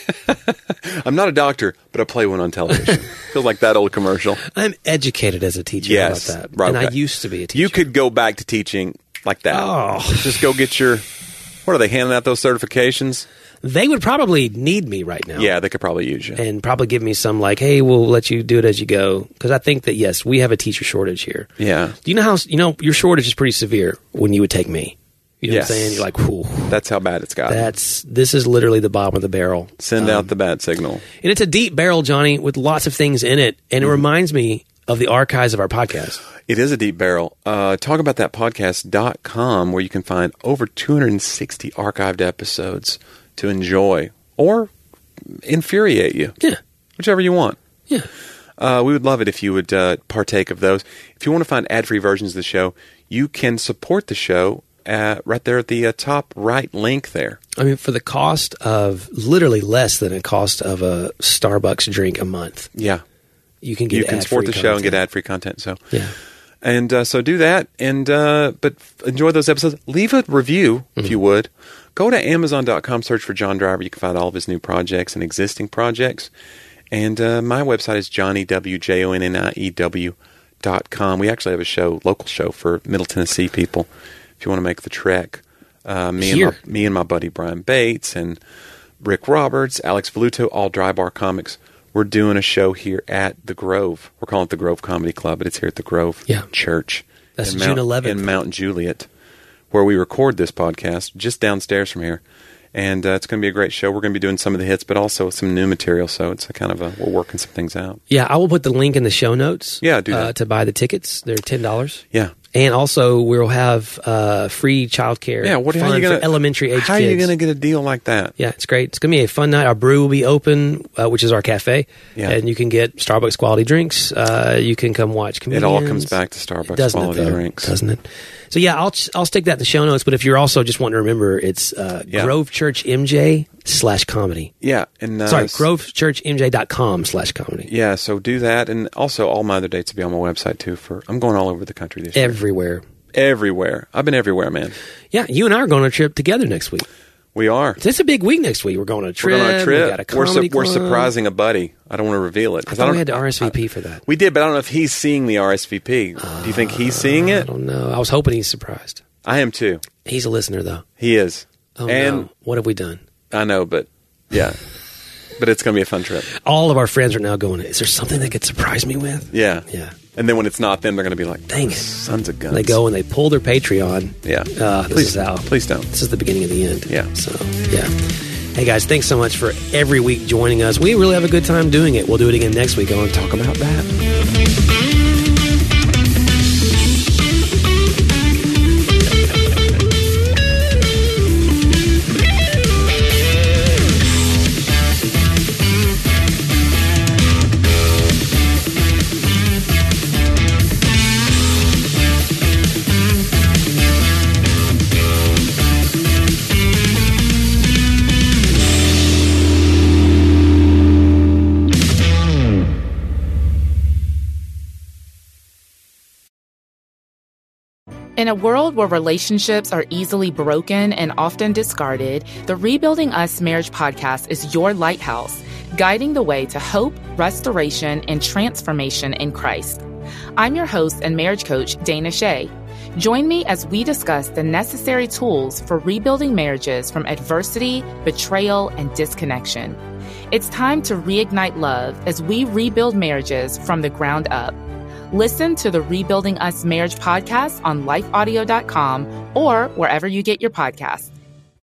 Speaker 6: I'm not a doctor, but I play one on television. Feels like that old commercial.
Speaker 5: I'm educated as a teacher.
Speaker 6: Yes,
Speaker 5: How about that?
Speaker 6: right,
Speaker 5: And I
Speaker 6: okay.
Speaker 5: used to be a teacher.
Speaker 6: You could go back to teaching like that.
Speaker 5: Oh.
Speaker 6: Just go get your, what are they, handing out those certifications?
Speaker 5: They would probably need me right now.
Speaker 6: Yeah, they could probably use you.
Speaker 5: And probably give me some like, hey, we'll let you do it as you go. Because I think that, yes, we have a teacher shortage here.
Speaker 6: Yeah.
Speaker 5: Do you know how, you know, your shortage is pretty severe when you would take me. You know
Speaker 6: Yes.
Speaker 5: what I'm saying? You're like, whew.
Speaker 6: That's how bad it's got.
Speaker 5: That's, this is literally the bottom of the barrel.
Speaker 6: Send
Speaker 5: Um,
Speaker 6: out the bad signal.
Speaker 5: And it's a deep barrel, Johnny, with lots of things in it. And it reminds me of the archives of our podcast.
Speaker 6: It is a deep barrel. Uh, talk about that podcast dot com, where you can find over two hundred sixty archived episodes to enjoy or infuriate you.
Speaker 5: Yeah.
Speaker 6: Whichever you want.
Speaker 5: Yeah.
Speaker 6: Uh, we would love it if you would uh, partake of those. If you want to find ad-free versions of the show, you can support the show uh, right there at the uh, top right link there.
Speaker 5: I mean, for the cost of literally less than a cost of a Starbucks drink a month,
Speaker 6: Yeah.
Speaker 5: you can get
Speaker 6: You can
Speaker 5: ad-free
Speaker 6: support the show and get
Speaker 5: content.
Speaker 6: ad-free content. So
Speaker 5: Yeah.
Speaker 6: And uh, so do that, and uh, but enjoy those episodes. Leave a review,
Speaker 5: Mm-hmm.
Speaker 6: if you would. Go to amazon dot com, search for John Driver. You can find all of his new projects and existing projects. And uh, my website is johnny w j o n n i e w dot com. We actually have a show, local show for Middle Tennessee people. If you want to make the trek, uh, me
Speaker 5: Here.
Speaker 6: and my, me and my buddy Brian Bates and Rick Roberts, Alex Voluto, all Dry Bar Comics. We're doing a show here at the Grove. We're calling it the Grove Comedy Club, but it's here at the Grove
Speaker 5: Yeah.
Speaker 6: Church.
Speaker 5: That's
Speaker 6: in
Speaker 5: June
Speaker 6: Mount,
Speaker 5: eleventh.
Speaker 6: in Mount Juliet, where we record this podcast, just downstairs from here. And uh, it's going to be a great show. We're going to be doing some of the hits, but also some new material. So it's a kind of a, we're working some things out.
Speaker 5: Yeah, I will put the link in the show notes.
Speaker 6: Yeah, do that.
Speaker 5: Uh, to buy the tickets. They're ten dollars.
Speaker 6: Yeah.
Speaker 5: And also, we'll have uh, free childcare.
Speaker 6: Yeah. What how
Speaker 5: fun
Speaker 6: are you going
Speaker 5: for elementary age
Speaker 6: How
Speaker 5: kids.
Speaker 6: are you going to get a deal like that?
Speaker 5: Yeah, it's great. It's going to be a fun night. Our brew will be open, uh, which is our cafe.
Speaker 6: Yeah.
Speaker 5: And you can get Starbucks quality drinks. Uh, you can come watch
Speaker 6: It
Speaker 5: comedians.
Speaker 6: all comes back to Starbucks
Speaker 5: Doesn't
Speaker 6: quality
Speaker 5: it, though?
Speaker 6: drinks.
Speaker 5: Doesn't it? So, yeah, I'll I'll stick that in the show notes. But if you're also just wanting to remember, it's uh,
Speaker 6: Yeah.
Speaker 5: Grove Church M J slash comedy.
Speaker 6: Yeah. And uh,
Speaker 5: Sorry,
Speaker 6: s-
Speaker 5: Grove Church M J dot com slash comedy.
Speaker 6: Yeah. So do that, and also all my other dates will be on my website too. For I'm going all over the country this year.
Speaker 5: Everywhere.
Speaker 6: Everywhere. I've been everywhere, man.
Speaker 5: Yeah, you and I are going on a trip together next week.
Speaker 6: We are.
Speaker 5: It's a big week next week. We're going on a trip.
Speaker 6: We're going on a
Speaker 5: We
Speaker 6: trip.
Speaker 5: got a
Speaker 6: We're,
Speaker 5: comedy
Speaker 6: su- we're
Speaker 5: club.
Speaker 6: surprising a buddy. I don't want to reveal it
Speaker 5: I
Speaker 6: because
Speaker 5: thought
Speaker 6: don't.
Speaker 5: we had to R S V P for that.
Speaker 6: We did, but I don't know if he's seeing the R S V P. Do you think he's seeing
Speaker 5: I
Speaker 6: it?
Speaker 5: don't know. I was hoping he's surprised.
Speaker 6: I am too.
Speaker 5: He's a listener, though.
Speaker 6: He is.
Speaker 5: Oh,
Speaker 6: and
Speaker 5: no. What have we done?
Speaker 6: I know, but yeah. But it's going to be a fun trip.
Speaker 5: All of our friends are now going, is there something they could surprise me with?
Speaker 6: Yeah.
Speaker 5: Yeah.
Speaker 6: And then when it's not them, they're going to be like,
Speaker 5: Dang it.
Speaker 6: sons of guns.
Speaker 5: They go and they pull their Patreon.
Speaker 6: Yeah.
Speaker 5: Uh, this
Speaker 6: please,
Speaker 5: is how.
Speaker 6: please don't.
Speaker 5: This is the beginning of the end.
Speaker 6: Yeah.
Speaker 5: So, yeah. Hey, guys, thanks so much for every week joining us. We really have a good time doing it. We'll do it again next week. I want to talk about that.
Speaker 1: In a world where relationships are easily broken and often discarded, the Rebuilding Us Marriage podcast is your lighthouse, guiding the way to hope, restoration, and transformation in Christ. I'm your host and marriage coach, Dana Shea. Join me as we discuss the necessary tools for rebuilding marriages from adversity, betrayal, and disconnection. It's time to reignite love as we rebuild marriages from the ground up. Listen to the Rebuilding Us Marriage podcast on life audio dot com or wherever you get your podcasts.